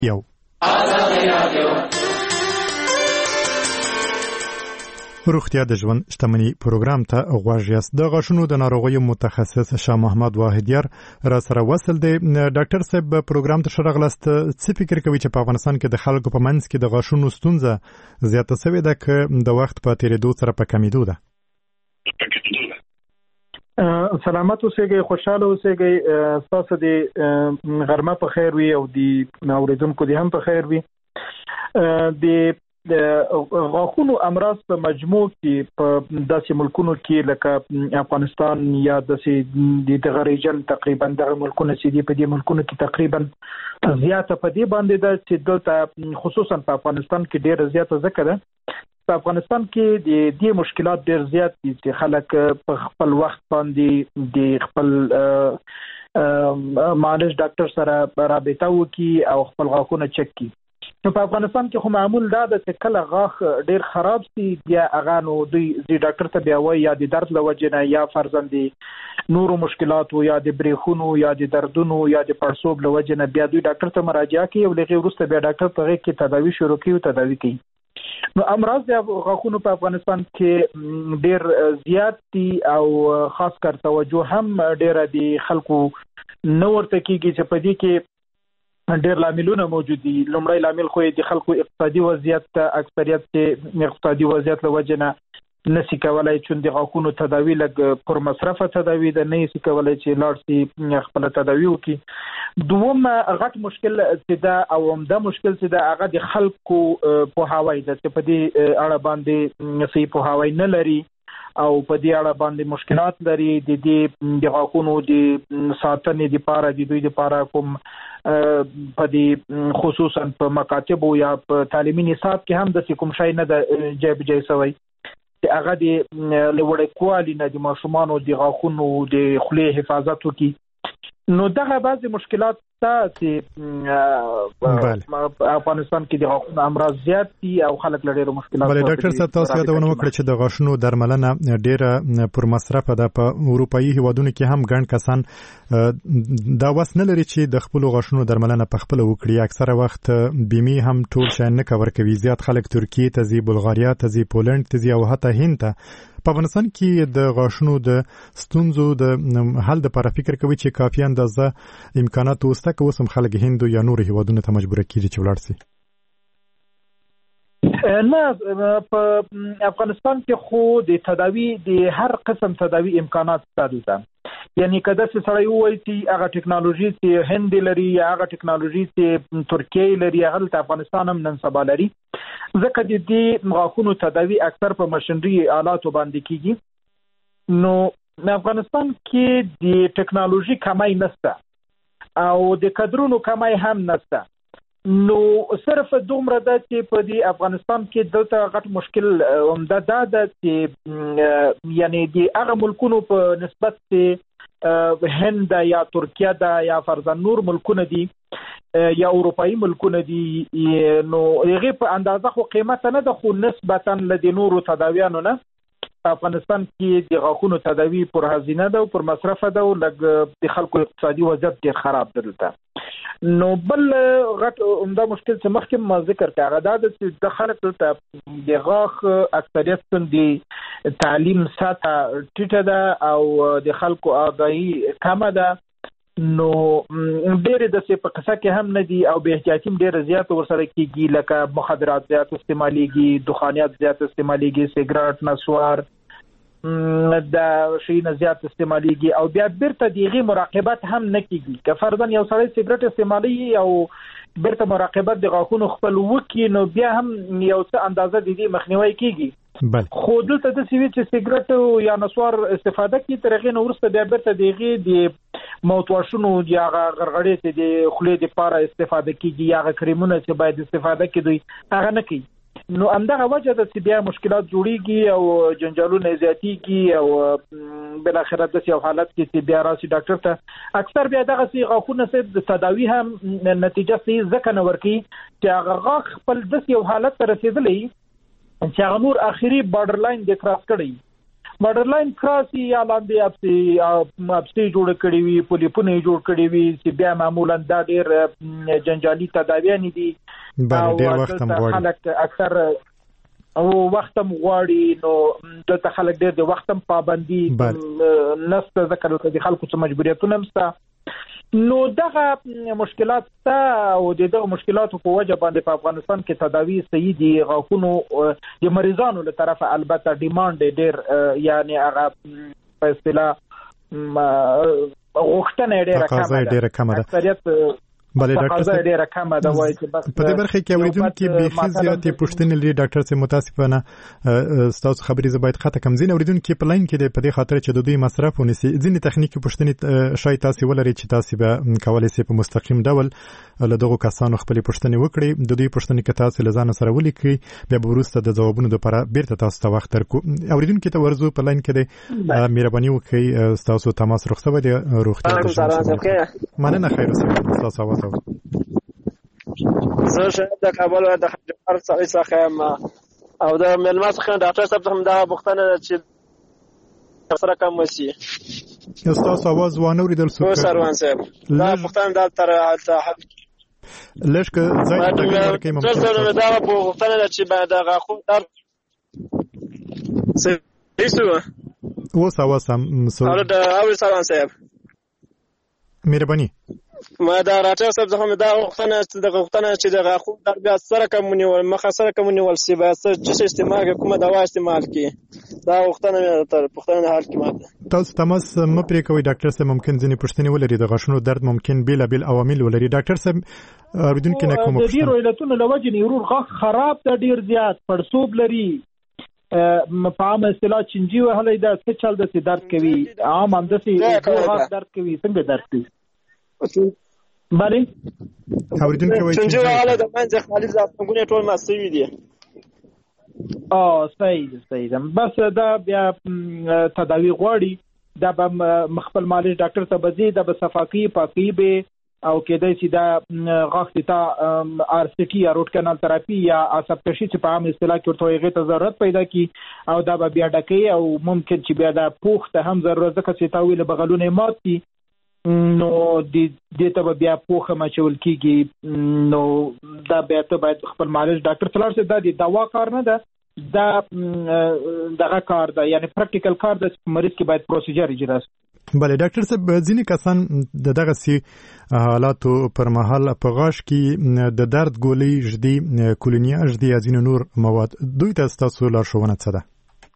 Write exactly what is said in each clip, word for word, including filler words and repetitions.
یو روغتیا د ژوند شتمنۍ پروګرام ته غوږ یاست. د غاښونو د ناروغیو متخصص شاه محمد واحدیار را سره وصل دی. ډاکټر صاحب پروګرام ته شرغلست څه فکر کوي چې په افغانستان کې د خلکو په منځ کې د غاښونو ستونزه زیاته شوې ده که د وخت په تیریدو سره په کمیدو ده؟ سلامت اوسئ، خوشاله اوسئ، تاسو د غرمه په خیر وي او د اوریدونکو د هم په خیر وي. د د غاښونو امراض په مجموع کې په داسې ملکونو کې لکه افغانستان یا داسې د غریجن تقریبا دغه ملکونه چې دي په دې ملکونو کې تقریبا زیاته په دې باندې ده چې دلته خصوصا په افغانستان کې ډېره زیاته ځکه ده. په افغانستان کې د دې مشکلات ډېر زیات دي چې خلک په خپل وخت باندې د خپل معالج ډاکټر سره رابطه وکړي او خپل غاښونه چک کړي. نو په افغانستان کې خو معمول دا ده چې کله غاښ ډیر خراب سي بیا هغه نو دوی د ډاکټر ته بیا وایي یا د درد له وجې نه یا فرضاً نورو مشکلاتو یا د بریښونو یا د دردونو یا د پړسوب له وجې نه بیا دوی ډاکټر ته مراجعه کوي او لږ وروسته بیا ډاکټر په هغې کې تداوي شروع کوي او تداوي کوي. نو امراض د غاښونو په افغانستان کې ډیر زیات دي او خاص کر توجه هم ډیره د خلکو نه ورته کېږي چې په دې کې ډېر لاملونه موجود دي. لومړی لامل خو د خلکو اقتصادي وضعیت ته اکثریت کې اقتصادي وضعیت له وجې نه نشي کولی چې د غاښونو تداوي لږ پر مصرفه تداوي ده، نه شي کولی چې لاړ شي خپله تداوي وکړي. دوم غټ مشکل چې ده او عمده مشکل چې ده هغه د خلکو پوهاوی ده چې په دې اړه باندې صحیح پوهاوی نه لري او په دې اړه باندې مشکلات لري. د دې د غاښونو د ساتنې لپاره د دوی لپاره کوم په دې خصوصا په مکاتبو یا په تعلیمي نصاب کې هم د کوم شی نه د جای بجای شوی چې هغه د لوړکوالي نه د ماشومانو د غاښونو د خولې حفاظت وکړي. نو دغه بعضې مشکلات شته چې په افغانستان کې د غاښونو امراض زیات دي او خلک له ډېرو مشکلاتو. بله ډاکټر صاحب تاسو یادونه وکړه چې د غاښونو درملنه ډېره پر مصرفه ده. په اروپایي هیوادونو کې هم ګڼ کسان دا وس نه لري چې د خپلو غاښونو درملنه په خپله وکړي. اکثره وخت بیمې هم ټول شیان نه کور کوي. زیات خلک ترکیې ته ځي، بلغاریا ته ځي، پولنډ ته ځي او حتی هند ته. په افغانستان کې د غاښونو د ستونزو د حل لپاره فکر کوي چې کافي اندازه امکانات وسته که اوس هم خلک هندو یا نورو هیوادونو ته مجبوره کېږي چې ولاړ شي؟ نه، په افغانستان کې خو د تداوی د هر قسم تداوی امکانات شته ده. یعنی که داسې سړی ووایي چې هغه ټکنالوژي چې هند لري یا هغه ټکنالوژي چې ترکیه لري هغه دلته افغانستان هم نن سبا لري، ځکه د دې غاښونو تداوی اکثر په مشنري آلاتو باندې کېږي. نو افغانستان کې د ټکنالوژي کمی نشته او د کادرونو کمی هم نشته. نو صرف دومره ده چې په دې افغانستان کې دلته غټ مشکل عمده دا ده چې یعنی د هغه ملکونو په نسبت چې هند یا ترکیه ده یا فرضاً نور ملکونه دي یا اروپایي ملکونه دي، نو هغې په اندازه خو قیمت نه ده، خو نسبتاً له د نورو تداویانو نه په افغانستان کې د غاښونو تداوی پر هزینه ده او پر مصرفه ده او لږ د خلکو اقتصادي وضعیت ډېر خراب ده دلته. نو بل غټ عمده مشکل چې مخکې ما ذکر کړ هغه دا ده چې د خلک دلته د غاښ اکثریت د تعلیم سطحه ټیټه ده او د خلکو آگاهي کمه ده. نو ډېرې داسې په قصه کې هم نه دي او بې احتیاطي ډېره زیاته ورسره کېږي، لکه مخدرات زیات استعمالیږي، دخانیات زیات استعمالیږي، سګرټ، نسوار د شیونه زیات استعمالیږي او بیا بیرته د هغې مراقبت هم نه کېږي. که فرضاً یو سړی سګرټ استعمالوي او بیرته مراقبت د غاښونو خپل وکړي نو بیا هم یو څه اندازه د دې مخنیوی کېږي. خو دلته داسې وي چې سګرټ یا نسوار استفاده کوي، تر هغې نه وروسته بیا بیرته د هغې د موتواشونو یا هغه غرغړې چې د خولې دپاره استفاده کېږي یا هغه کریمونه چې باید استفاده کړي دوی هغه نه کوي. نو همدغه وجه ده چې بیا مشکلات جوړیږي او جنجالونه زیاتیږي او بالاخره داسې یو حالت کې چې بیا راشي ډاکټر ته اکثر بیا دغسې غاښونه صرف د تداوي هم نتیجه صحیح ځکه نه ورکوي چې هغه غاښ خپل داسې یو حالت ته رسېدلی چې هغه نور آخري بارډر لاین دی کراس کړی. بارډر لاین کراسي یا لاندې اپسي اپسي جوړ کړی وي پولیپونه جوړ کړی وي چې بیا معمولا دا ډېر جنجالي تدابیر دي بل ډېر وخت هم غواړي خلک اکثر او وخت هم غواړي نو دلته خلک ډېر د وخت هم پابندي نسته ذکر د خلکو څخه مجبوریتونه مسته نو دغه مشکلات ته او دغه مشکلاتو په وجه باندې په افغانستان کې تداوی صحیح دي غاښونو د مریضانو له طرفه البته ډیماند ډېر یعنی هغه په اصطلاح غوښتنه ډېره کمه ده اکثریت بله ډاکټر صاحب ډیره کمه ده وایي چې بس په دې برخه کې اوریدونکو به زیاتې پوښتنې لري ډاکټر صاحب متاسفانه تاسو خبرې زه باید خاطر کم زین اوریدونکو په لاین کې په دې خاطر چې د دوی مصرف ونیسي ځینې تخنیکی پوښتنې شاید تاسو ولري چې تاسو به کولای شئ په مستقیم ډول له دغه کسانو خپل پوښتنې وکړي د دوی پوښتنې کې تاسو لزان سره ولیکي بیا وروسته د ځوابونو لپاره بیرته تاسو ته وخت درکو اوریدونکو ته ورزو په لاین کې د مهرباني وکړئ تاسو تماس رخصت دی روغتیا مننه خیر اوسئ تاسو اواز زه شاید د کابل د خبر څخه ما او د ملما څخه ډاکټر صاحب هم دا بوختنه چې سره کوم وسی تاسو اواز وانه ورېدل سو سروان صاحب دا بوختنه د تر حالت لږ ځای ته ورکې ممکن دا بوختنه چې بعد غاخو در سېسو و سوا سم سو دا او سروان صاحب مهرباني ما دا راټر صاحب زه هم دا وختنه چې د وختنه چې د غاخو در بیا سره کومونی ول مخه سره کومونی ول سی بیا چې استعمال کومه دوا استعمال کی دا وختنه تر پختنه حال کې ماته تاسو تماس م پرې کوي ډاکټر صاحب ممکن ځینې پوښتنې ولري د غاښونو درد ممکن بیل بیل عوامل ولري ډاکټر صاحب اوریدونکو نه کوم پوښتنه د ډیر علتونو لوجه نیورون غاښ خراب ته ډیر زیات پړسوب لري په عامه اصطلاح چنجي وهلې دا څه چل د درد کوي عام اندسي غاښ درد کوي څنګه درد کوي بله اوریدونکو وایي چې حاله د منځ خالي ځاتونه ټول مسوي دي اه صحیح صحیح بس دا بیا تداوی غواړي دا به مخبل مالش ډاکټر ته بزي دا به صفاقي پاکي به او کېدای شي دا غاښ ته ار سی ټي یا روټ کانال تراپي یا اسپټشي چې په عام اصطلاح کې ورته هغه ته ضرورت پیدا کی او دا به بیا ډکې او ممکن چې بیا دا پوښ ته هم ضرورت ځکه چې تاویل بغلونه مات دي نو د دې ته بیا پوښه مچول کیږي نو دا بیا ته باید خپل مالش ډاکټر سلار سره د دوا کار نه ده دا دغه کار ده یعنی پریکټیکل کار ده مریض کې باید پروسیجر اجرا شي بله ډاکټر صاحب ځینې کسان د دغه سي حالاتو پر مهال په غاښ کې د درد ګولۍ ژدي کولونیا ژدي یا ځینې نور مواد دوی ته تاسو لارښوونه څه ده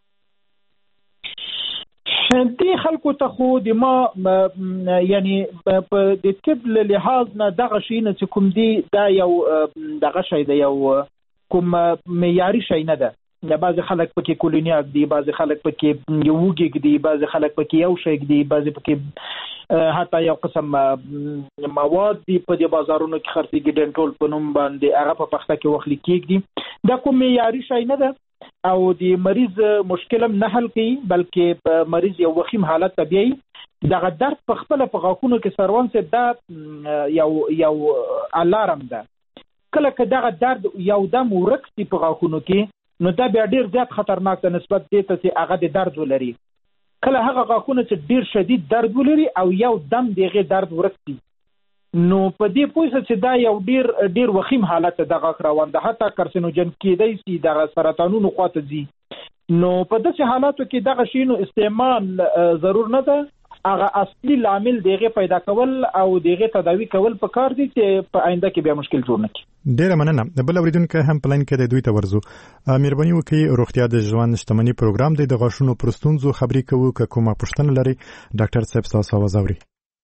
دې خلکو ته خو د ما یعنی په د طب له لحاظ نه دغه شی نه چې کوم دی دا یو دغه شی دی یو کوم معیاري شی نه ده د بعض خلک پکې کولونیاک دي بعض خلک پکې یو وګیګ دي بعض خلک پکې یو شی دي بعض پکې حتی یو قسم مواد دي په د بازارونو کې خرڅېږي ډنټول په نوم باندې هغه په پخته کې وخت لیکيږي دا کوم معیاري شی نه ده او د مریض مشکل هم نه حل کوي بلکې مریض یو وخیم حالت طبيعي دغه درد په خپل په غاښونو کې سروان سي دا یو یو الارم ده کله که دغه درد یو دم ورکسي په غاښونو کې نو دا بیا ډیر زیات خطرناک ده نسبت دې ته چې هغه د درد ولري کله هغه غاښونه چې ډیر شدید درد ولري او یو دم دغه درد ورکسي نو په دې پوهه چې دا یو ډیر ډیر وخیم حالت د غاښ روان ده حتی کارسینوجن کېدای شي د سرطانونو خواته ځي نو په داسې حالاتو کې دغه شینو استعمال ضرور نه ده هغه اصلي عامل دغه پیدا کول او دغه تداوی کول په کار دي چې په آینده کې بیا مشکل جوړ نه کړي ډیره مننه بل اوریدونکو هم پلان کې د دوی ته ورزو مهرباني وکړئ روغتیا د ژوند شتمنۍ پروګرام دی د غاښونو پرستونزو خبرې کوو که کومه پوښتنه لري ډاکټر صاحب تاسو आवाज اوري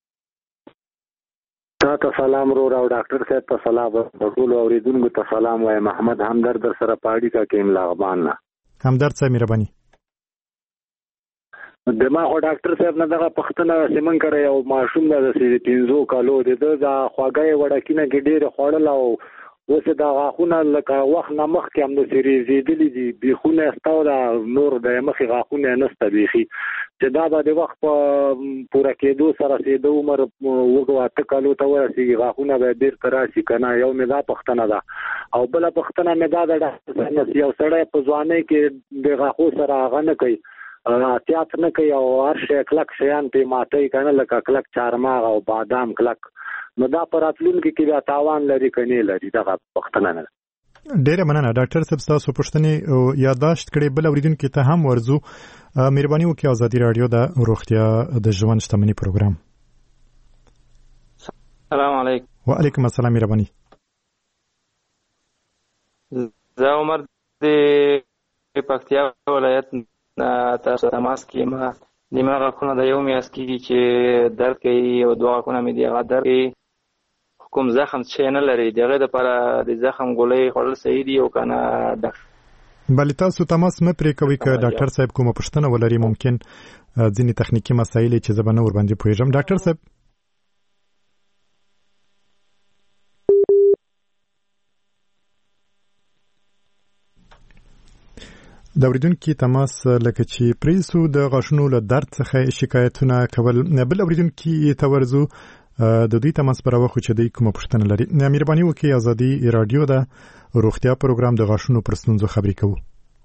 تاسو سلام رو راو ډاکټر صاحب ته سلام ټول اوریدونکو ته سلام وایم محمد همدرد سره پاړی کا کیم لاغبان نه همدرد صاحب مهرباني دما خو ډاکټر صاحب نه دغه پښتنه سیمن کوي او ماشوم د پنځو کالو د د خواګي وړکینه کې ډېر خوړل او اوس دا غاښونه لکه وخت نه مخکې هم د سری زیدلی دي بخونه استاو دا نور د مخې غاښونه نسته بيخي چې دا به د وخت په پوره کېدو سره سید عمر وګواته کالو ته ورسیږي غاښونه به ډېر تراشي کنه یو مې دا پښتنه ده او بل پښتنه مې دا د یو سړی په ځوانۍ کې د غاښو سره هغه نه کوي احتیاط نه کوي او هر شی کلک شیان په ماتي کنه لکه کلک چارماغ او بادام کلک، نو دا پر راتلونکي کې بیا تاوان لري کني لري. دغه پښتنه نه. ډیره مننه ډاکټر صاحب، تاسو پوښتنې یادداشت کړې. بل اوریدونکو ته هم ورزو. مهرباني وکړئ ازادي رادیو د روغتیا د ژوند شتمنۍ پروګرام. السلام علیکم. وعلیکم السلام. مهرباني. زه عمر د پکتیا ولایت تاسو تماس کې ما دماغ غاښونه د یو میاشت کېږي چې درد کوي او دوه غاښونه مې دي هغه درد کوي. کوم زخم چې نه لري د هغې دپاره د زخم ګولۍ خوړل صحیح دي او که نه ډاکټر؟ بلې تاسو تماس مه پرې کوئ. که ډاکټر صاحب کومه پوښتنه ولري ممکن ځینې تخنیکي مسایل چې زه به نه ورباندې پوهېږم. ډاکټر صاحب د اوریدونکي تماس لکه چې پریسو د غاښونو له درد څخه شکایتونه کول. بل اوریدونکي ته ورزو د دوی تماس پر وخت چې دوی کومه پوښتنه لري. مهرباني وکړئ ازادي رادیو د روغتیا پروګرام د غاښونو پر ستونزو خبرې کوو.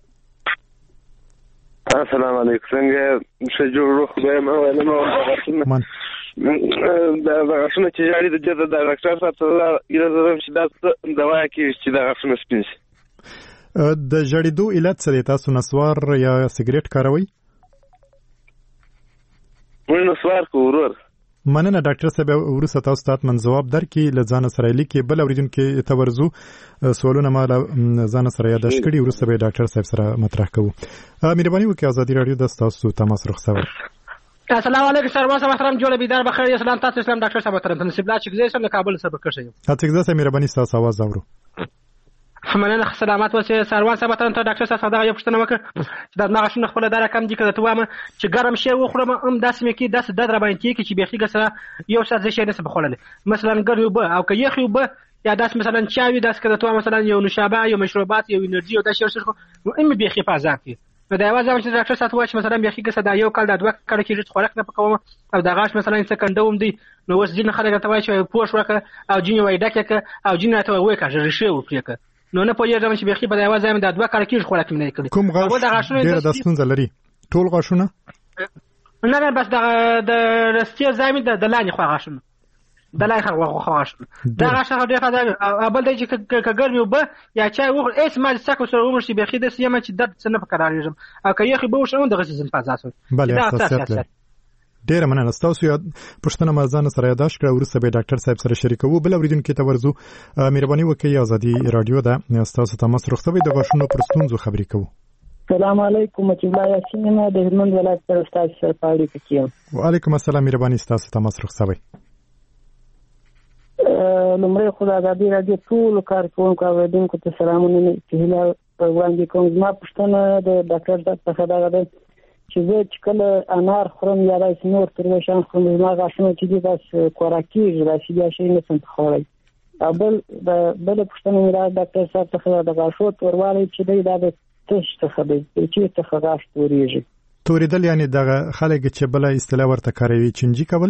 السلام علیکم. څنګه ښه جوړ روغ یم او علم او غاښونه د غاښونه چې جاړي د جده د ډاکټر صاحب ته اجازه چې دا دوا کېږي چې د غاښونه سپین شي. د جړېدو علت څه دی؟ تاسو نسوار یا سګریټ کاروئ؟ موږ نسوار کوو ورور. مننه ډاکټر صاحب. وروسته تاسو ته من ځواب درکړي. له ځانه سره لیکي. بل اوریدونکي ته ورځو. سوالونه ما له ځانه سره یادداشت کړي، وروسته به ډاکټر صاحب سره مطرح کوو. مهرباني وکړئ ازادي رادیو د تاسو تماس رخصوي. السلام علیکم سروان صاحب محترم جوړ بیدار بخیر. اسلام تاسو اسلام ډاکټر صاحب محترم نصیب الله چې زه سم له کابل سره بکشه یم. تاسو زه مهرباني تاسو आवाज اورو. مننه سلامات اوسئ سروان صاحب ته ډاکټر صاحب دا یو پوښتنه وکړه چې دا غاښونه خپل دا رقم دي که ته وایم چې ګرم شی وخورم هم داسې مې کې داسې درد را باندې کېږي چې بیخي سره یو ساعت زه شی نشم خوړلی. مثلا ګرمې اوبه او که یخې اوبه یا داسې مثلا چای وي داسې که ته وایم مثلا یو نوشابه یو مشروبات یو انرژي او داسې یو څه نو هم مې بیخي په عذاب کړي. نو دا یوازې چې ډاکټر صاحب وایي چې مثلا بیخي که دا یو کال دا دوه کاله کېږي چې خوراک نه پکوم او دا غاښ مثلا څه کنډوم دی نو اوس ځینې خلک راته وایي چې پوښ وکړه او ځینې وایي ډک یې کړه او ځینې راته وایي وکړه ریښې وپرې کړه. نو نه پوهېږم چې بیخي په دا یوازې هم دا دوه کاله کېږي خوراک مې نه کړی. کوم غاښ ډېره دا ستونزه لري؟ ټول غاښونه؟ نه نه بس د رستې ځای مې د لاندې خوا غاښونه د لاندې خوا غاښونه دا غاښ هغه ډېر ښه بل دی چې که ګرمې اوبه یا چای وخورم هېڅ ما څکو سره ومرشي بیخي داسې یم چې درد څه نه په قرارېږم او که یخې اوبه وڅښم دغسې ځم په عذاب شم. بلې حساسیت لري. ډیره مننه. ستاسو یاد پوښتنه ما ځان سره یادداشت کړه، وروسته به ډاکټر صاحب سره شریکوو. بل اوریدونکو ته ورځو. مهرباني وکړئ ازادي رادیو ده ستاسو تماس رخصوي د غاښونو پر ستونزو خبرې کوو. السلام علیکم چې الله یاسین د هلمند ولایت پر استاد سره پاړې کېم. وعلیکم السلام. مهرباني ستاسو تماس رخصوي. لمړی خو د ازادي رادیو ټول کارکونکو او اوریدونکو ته سلامونه چې هیله وړاندې کوم. زما پوښتنه د ډاکټر صاحب څخه دا ده چې زه چې کله انار خورم یا داسې نور تروه شیان خورم زما غاښونه چې دي داسې خوراکېږي داسې بیا شی نشم خوړلی. او بل بله پوښتنه مې دا ډاکټر صاحب څخه د غاښو توروالی چې دی دا د تش څخه دی چې څخه غاښ تورېږي. تورېدل یعنې دغه خلک چې بله اصطلاح ورته کاروي چینجي کول؟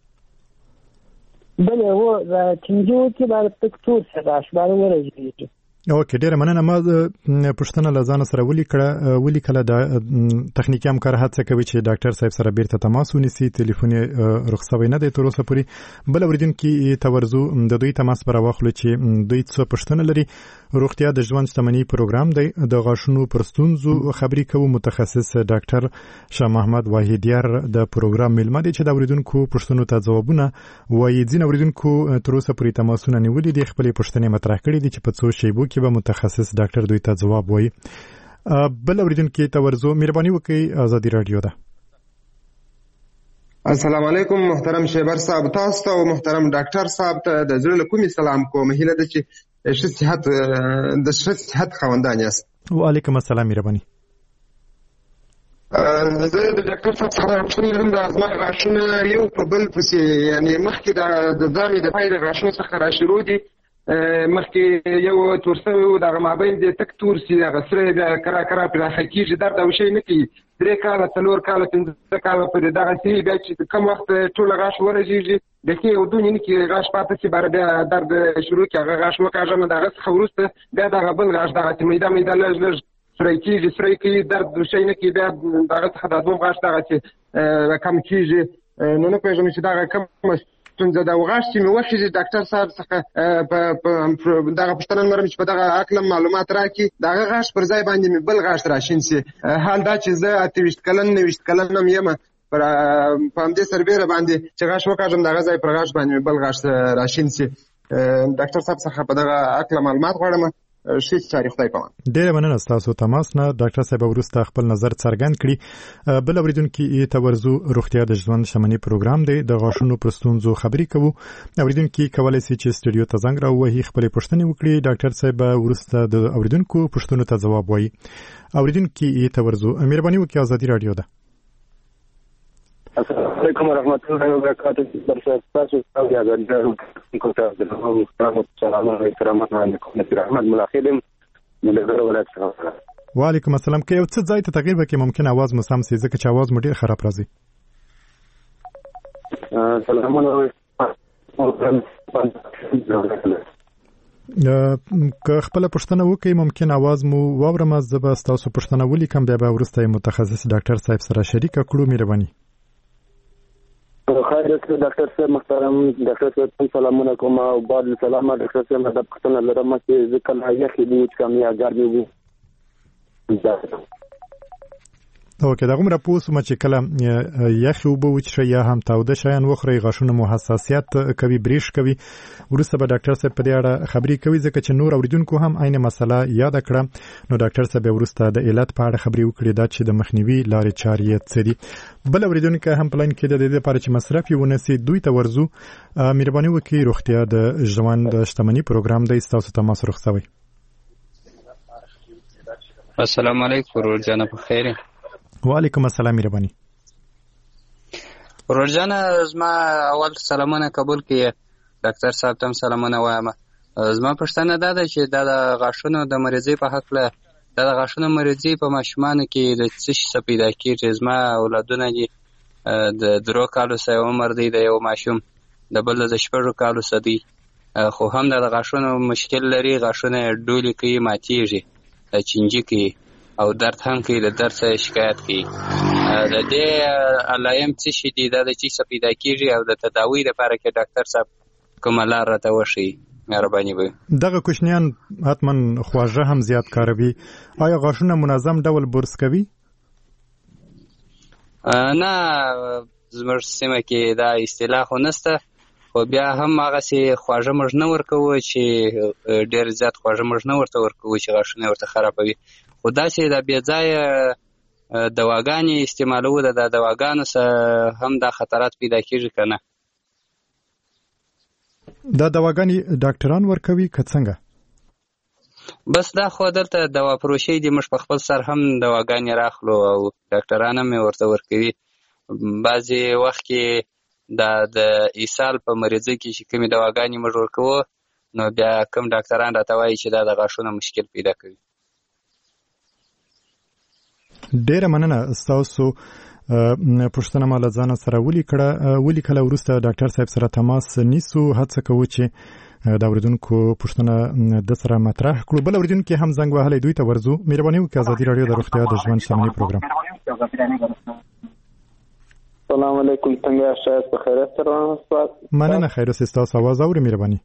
بله و د چینجي وکړي باید تک تور شي غاښ باید ورژېږي. اوکې ډیره مننه. ما پوښتنه له ځانه سره ولیکله ولیکله د تخنیکي همکار هڅه کوي چې ډاکټر صاحب سره بیرته تماس ونیسي. تلیفون یې رخصوی نه دی تر اوسه پورې. بل اوریدونکي ته ورځو. د دوی تماس پر واخلو چې دوی څه پوښتنه لري. روغتیا د ژوند شتمنۍ پروګرام دی. د غاښونو پر ستونزو خبرې کوو. متخصص ډاکټر شاه محمد واحدیار د پروګرام میلمه دی چې د اوریدونکو پوښتنو ته ځوابونه وایي. ځینې اوریدونکو تر اوسه پورې تماسونه نیولي دي، خپلې پوښتنې مطرح کړي دي چې په څو شیبو کې به متخصص ډاکټر دوی ته ځواب وایي. بل اوریدونکي ته ورځو. مهرباني وکړئ ازادي رادیو ده. السلام علیکم محترم شیبر صاحب، تاسو ته او محترم ډاکټر صاحب ته د زړه له کومې سلام کوم. هیله ده چې ښه صحت د ښه صحت خاوندان یاست. وعلیکم السلام. مهرباني. زه د ډاکټر صاحب سره پوښتنه لرم. د زما غاښونه یو په بل پسې یعنې مخکې د ځامې د پای د غاښونو څخه راشروع دي. مخکې یو تور شوی و دغه مابین دی تک تور سي دغه سره بیا کرا کرا پراخه کېږي، درد او شی نه کوي. درې کاله څلور کاله پنځه کاله پورې دغسې بیا چې کم وخت ټوله غاښ ورژېږي بیخي یو دوه نیمې کې غاښ پاته شي باره بیا درد شروع کړي. هغه غاښ وکاږم د هغه څخه وروسته بیا دغه بل غاښ دغسې میده میده لږ لږ سوري کېږي سوري کې درد شي نه کې بیا دغه څخه د دوه غاښ دغه چې کم کېږي نو نه پوهېږم چې دغه کومه ستونزه ده او غاښ چې مې وخېږي ډاکټر صاحب څخه دغه پوښتنه لرم چې په دغه هکله معلومات راکړي دغه غاښ پر ځای باندې مې بل غاښ راشین سي حال دا چې زه اته ویشت کلن نهه ویشت کلن هم یم پر په همدې سربیره باندې چې غاښ وکاږم دغه ځای پر غاښ باندې مې بل غاښ راشین سي ډاکټر صاحب څخه په دغه هکله معلومات غواړم شي چې خدای پامان. ډیره مننه ستاسو تماس نه ډاکټر صاحب وروسته خپل نظر څرګند کړي. بل اوریدونکو ته ورزو روغتیا د ژوند شمنی پروګرام دی د غاښونو پر ستونزو خبرې کوو. اوریدونکو کولای شي چې سټډیو ته زنګ راووهي خپل پوښتنې وکړي. ډاکټر صاحب وروسته د اوریدونکو پوښتنو ته ځواب وایي. اوریدونکو ته ورزو مهرباني وکړئ ازادي رادیو ده. السلام علیکم ورحمۃ اللہ وبرکاتہ. تاسو ته د اجازه کوته د محترم سلام علیکم محمد احمد ملاخدم ملګر ولایت څخه. وعلیکم السلام. که یو څه ځای ته تغییر وکړي ممکن आवाज مو سم سي ځکه چې आवाज مو ډیر خراب راځي. سلام علیکم. که خپل پوښتنه وکړي ممکن आवाज مو واورم زه به تاسو پوښتنه ولیکم بیا به ورسته متخصص ډاکټر صاحب سره شریک کړو. مهرباني. خیر ډاکټر صاحب محترم ډاکټر صاحب سلامونه کوم او بعد سلام ډاکټر صاحب د پښتنه لرم چې ځکه نه یخې دي چې کم یا ګرمي وي. اوکې دا کومه پوسه چې کله یخ او بو چې یا هم تاوده شایان وخوري غاښونه مو حساسیت کوي بریش کوي. ورسته به ډاکټر صاحب په دې اړه خبرې کوي ځکه چې نور اوریدونکو هم عین مسله یاد کړه. نو ډاکټر صاحب ورسته د علت په اړه خبرې وکړي دا چې د مخنیوي لارې چارې څه دي. بل اوریدونکو هم پلان کې د دې لپاره چې مصرف یې ونسي دوی ته ورزو. مهرباني وکړئ روغتیا د ژوند شتمنۍ پروګرام دی تاسو ته تماس رخصوي. السلام علیکم ورجانه په خیر. وعلیکم السلام. مهرباني. ورجانه زما اول سلامونه قبول کړئ. ډاکټر صاحب ته سلامونه وایم. زما پوښتنه دا ده چې د غاښونو د مریضۍ په حق له د غاښونو مریضۍ په ماشومانو کې د څه شي پیدا کیږي. زما اولادونه دي د درو کالو سه عمر دی د یو ماشوم د بل د شپږو کالو سه دی خو هم د غاښونو مشکل لري. غاښونه ډولې کوي ماتیږي چینجي کوي او درد هم کوي د درد څخه شکایت کوي. د دې علایم څه شي دي دا د څه پیدا کیږي او د تداوی لپاره کې ډاکټر صاحب کومه لار راته وښیي مهرباني وي. دغه کوچنیان حتمن خواږه هم زیات کاروي. آیا غاښونه منظم ډول برس کوي؟ نه زموږ سیمه کې دا اصطلاح خو نشته خو بیا هم هغسې خواږه موږ نه ورکوو چې ډېر زیات خواږه موږ نه ورته ورکوو چې غاښونه ورته خرابوي. خو داسې د بې ځایه دواګانې استعمالوو د دواګانو سره هم دا خطرات پیدا کېږي که نه؟ دا دواګانې ډاکټران ورکوي که څنګه؟ بس دا خو دلته دوا فروشي دي موږ په خپل سر هم دواګانې راخلو او ډاکټران هم ورته ورکوي. بعضې وخت کې دا د اسهال په مریضۍ کې چې کومې دواګانې موږ ورکوو نو بیا کوم ډاکټران راته وایي چې دا د غاښونو مشکل پیدا کوي. ډیره مننه. ستاسو پوښتنه ما له ځانه سره ولیکله ولیکله وروسته ډاکټر صاحب سره تماس نیسو. هڅه کوو چې د اوریدونکو پوښتنه د سره مطرح کړو. بل اوریدونکو هم زنګ وهلی دوی ته ورزو. مهرباني وکړئ ازادي رادیو د روغتیا د ژوند شتمنۍ پروګرام. السلام علیکم. څنګه یاست؟ په خیریت سره اوسئ. مننه خیر اوسئ. ستاسو आवाज اورئ. مهرباني.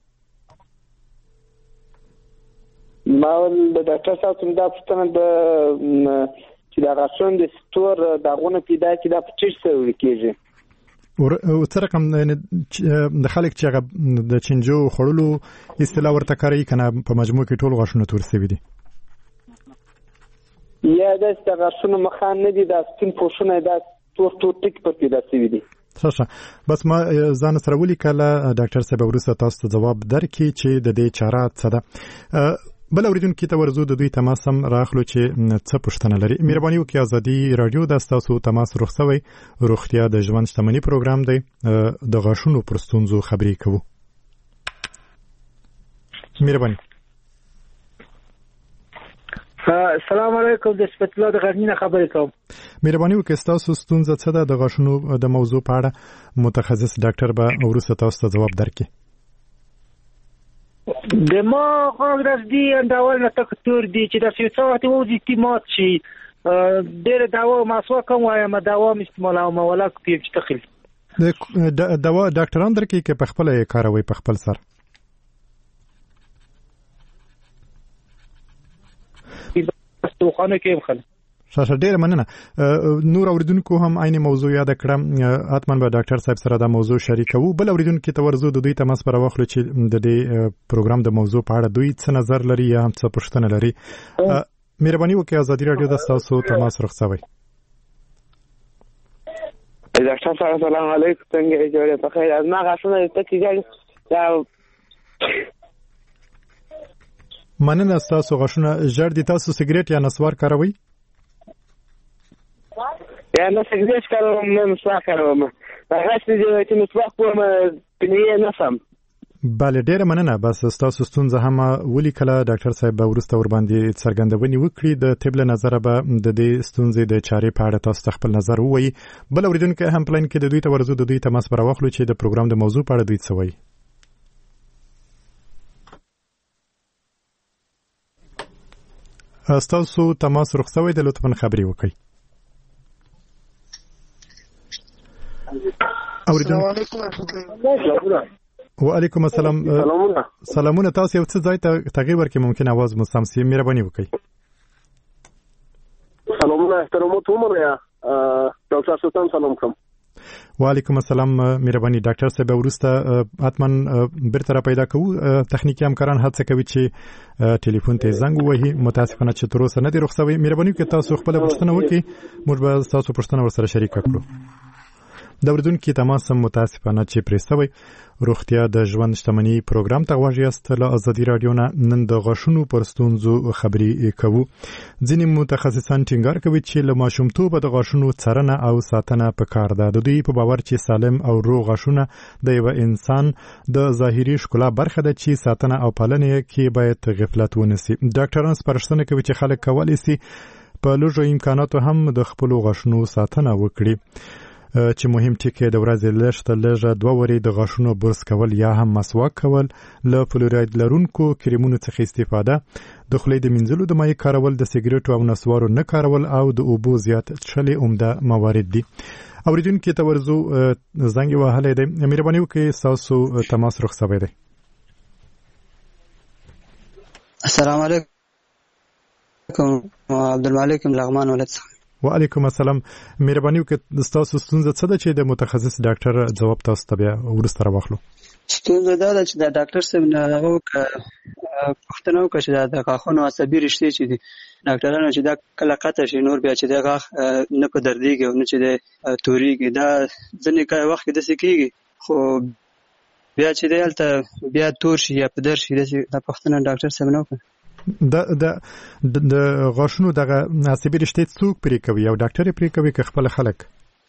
ما ول د ډاکټر صاحب څخه دا پوښتنه د چې دا غاښونه د ستور داغونه پیدا کړي دا په څه سره کېږي؟ او څه رقم د خلک چې هغه د چینجو خوړلو اصطلاح ورته کاروي که نه په مجموع کې ټول غاښونه تور سوي دي؟ یا داسې د غاښونو مخان نه دي دا سپین پوښونه دا تور تور ټکي پر پیدا سوي دي. ښه بس ما ځان سره ولیکله. ډاکټر صاحب وروسته تاسو ته ځواب درکړي چې د دې چاره څه ده. بل اوریدونکو ته ورزو د دوی تماس هم راخلو چې څه پوښتنه لري. مهرباني وکړئ ازادي رادیو د تاسو تماس رخصوي. روغتیا د ژوند شتمنۍ پروګرام دی. د غاښونو پر ستونزو خبرې کوو. مهرباني. السلام علیکم. د سپت الله د غرنینه خبرې کوم. مهرباني وکړئ ستاسو ستونزه څه ده د غاښونو د موضوع په اړه متخصص ډاکټر به وروسته تاسو ته ځواب درکړي. د ما غاغرز دی انداول نه تکتور دی چې د سیاست او د اعتماد شي ډېر دوا مسوا کوم وایم دوا استعمال او مولا کوي چې تخیل د دوا ډاکټران درکې کې په خپل کاروي په خپل سر په خانه کې مخل شاشه ډېر مننه نور اوریدونکو هم عین موضوع یاد کړم اتمن به ډاکټر صاحب سره دا موضوع شریکو بل اوریدونکو ته ورزو د دوی تماس پر واخلو چې د دې پروګرام د موضوع په اړه دوی څه نظر لري یا هم څه پوښتنه لري مهرباني وکړئ ازادي رادیو د تاسو تماس رخصوي ډاکټر صاحب سلام علیکم څنګه جوړه په خیر از ما غاښونه ته کیږي دا مننه تاسو غاښونه ژړ دي تاسو سیګریټ یا نسوار کاروي یا نه سیګریټ کاروم نه نسوار کاروم هغه چې چې نسوار کوم پنیه نه سم بله ډیره مننه بس تاسو ستونزه هم ولیکله ډاکټر صاحب به ورسته ور باندې څرګندونې وکړي د طب له نظره به د دې ستونزې د چارې په اړه تاسو خپل نظر ووایي بل اوریدونکو هم پلان کې د دوی ته ورزو د دوی تماس پر واخلو چې د پروګرام د موضوع په اړه دوی څه وایي تاسو تماس رخصوي د لطفاً خبري وکړئ وعلیکم السلام سلامونه تاسو یو څه ځای ته تغییر ورکړئ ممکن आवाज مو سم سي مهرباني وکړئ سلامونه احترامات ومنه ډاکټر سلطان سلام کوم وعلیکم السلام مهرباني ډاکټر صاحب ورسته اتمن بیرته را پیدا کوو تخنیکی همکاران هڅه کوي چې ټلیفون ته زنګ ووهي متاسفانه چې تر اوسه نه دی رخصوي مهرباني وکړئ تاسو خپل پوښتنه وکړئ موږ به تاسو پوښتنه ورسره شریک کړو د اوریدونکو تماس هم متاسفانه چې پرې شوی روغتیا د ژوند شتمنۍ پروګرام ته غواړي است له ازادي رادیو نه نن د غاښونو پر ستونزو خبري کوو ځینې متخصصان ټینګار کوي چې له ماشومتوب د غاښونو څارنه او ساتنه پکار ده د دوی په باور چې سالم او روغ غاښونه د یو انسان د ظاهري ښکلا برخه ده چې ساتنه او پالنه کې باید غفلت ونسی ډاکټران سپارښتنه کوي چې خلک کولی شي په لږو امکاناتو هم د خپل غاښونو ساتنه وکړي چې مهم ټکی د ورځې لږ تر لږه دوه ورې د غاښونو برس کول یا هم مسواک کول له فلوراید لرونکو کریمونو څخه استفاده د خولې د مینځلو د مایع کارول د سیګریټو او نسوارو نه کارول او د اوبو زیات څښل عمده موارد دي اوریدونکو ته ورزو زنګ وهلی دی مهرباني وکړئ تاسو تماس رخصوي دی السلام علیکم عبدالمالک لغمان ولد وعلیکم السلام مهرباني وکړئ تاسو ستونزه څه ده چې د متخصص ډاکټر جواب تاسو ته بیا ورسته راوخلو ستونزه دا ده چې د ډاکټر صاحب نه پوښتنه وکړه چې د غاښونو عصبي رشتې چې دي ډاکټرانو چې دا کله قطع شي نور بیا چې د غاښ نه په دردېږي او نه چې د تورېږي دا ځینې وخت کې داسې کېږي خو بیا چې دی هلته بیا تور شي یا په در شي داسې دا پوښتنه ډاکټر صاحب نه وکړه د د د غاښونو دغه عصبي رشتې څوک پرې کوي او ډاکټر پرې کوي که خپل خلک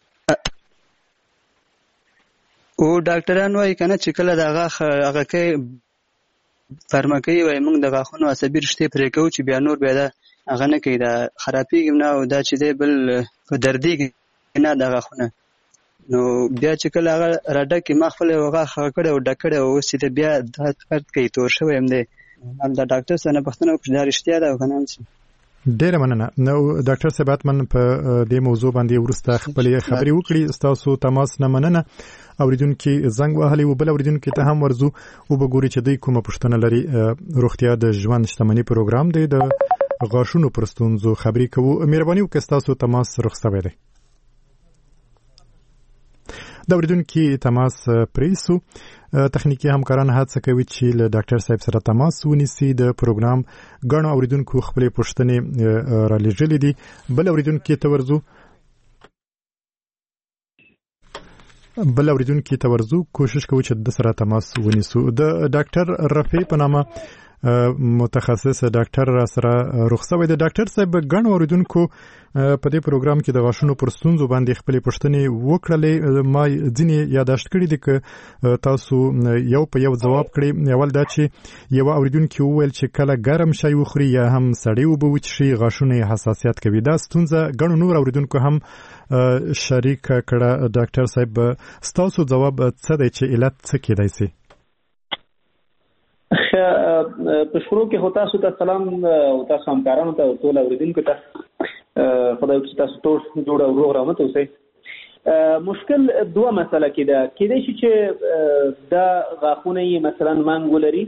او ډاکټران وایي کنه چې کله د غاښ هغه کې فرمکوي وایي موږ د غاښونو عصبي رشتې پرې کوو چې بیا نور بیا دا هغه نه کوي دا خرابېږي نه او دا چې دی بل په دردېږي نه د غاښونه نو بیا چې کله هغه راډکي ما خپل غاښ هغه کړی او ډک کړی او اوس چې بیا دا فرد کوي تور شوی هم دی دا ډاکټر څنګه پوښتنه وکړه دا رښتیا ده او کنه څه ډیره مننه نو ډاکټر صاحب اتمن په دې موضوع باندې ورسته خپل خبري وکړي تاسو تماس نه مننه اوریدونکو زنګ وهلی او بل اوریدونکو ته هم ورزو او بګوري چې دوی کومه پوښتنه لري روغتیا د ژوند شتمنۍ پروګرام دی د غاښونو پر ستونزو خبري کوو مهرباني وکړئ تاسو تماس رخصوي دی د اوریدونکو تماس پریسو تخنیکی همکاران هڅه کوي چې له ډاکټر صاحب سره تماس ونیسي د پروګرام غنو اوریدونکو خپل پوښتنې را لېږلې دي بل اوریدونکو ته ورزو بل اوریدونکو ته ورزو کوشش کوي چې د سره تماس ونیسو د ډاکټر رفیع په نامه متخصص ډاکټر را سره رخصوي د ډاکټر صاحب غن اوریدونکو په دې پروګرام کې د غاښونو پر ستونزو باندې خپل پوښتنې وکړلې ما ځینې یاداشت کړي دي چې تاسو یو په یو جواب کړی اول دا چې یو اوریدونکو وویل چې کله ګرم شي وخوري یا هم سړی وبو چې غاښونه حساسیت کوي دا ستونزه غن نور اوریدونکو هم شریک کړه ډاکټر صاحب تاسو جواب څه دی چې علت څه کېدای شي په شروع کې هو تاسو ته سلام او تاسو همکارانو ته ټول اوریدونکو ته خدای دې تاسو ټول جوړ او روغ رحمت اوسئ. مشکل دوه مسله کې ده، کېدای شي چې دا غاښونه یې مثلا مانګ ولري،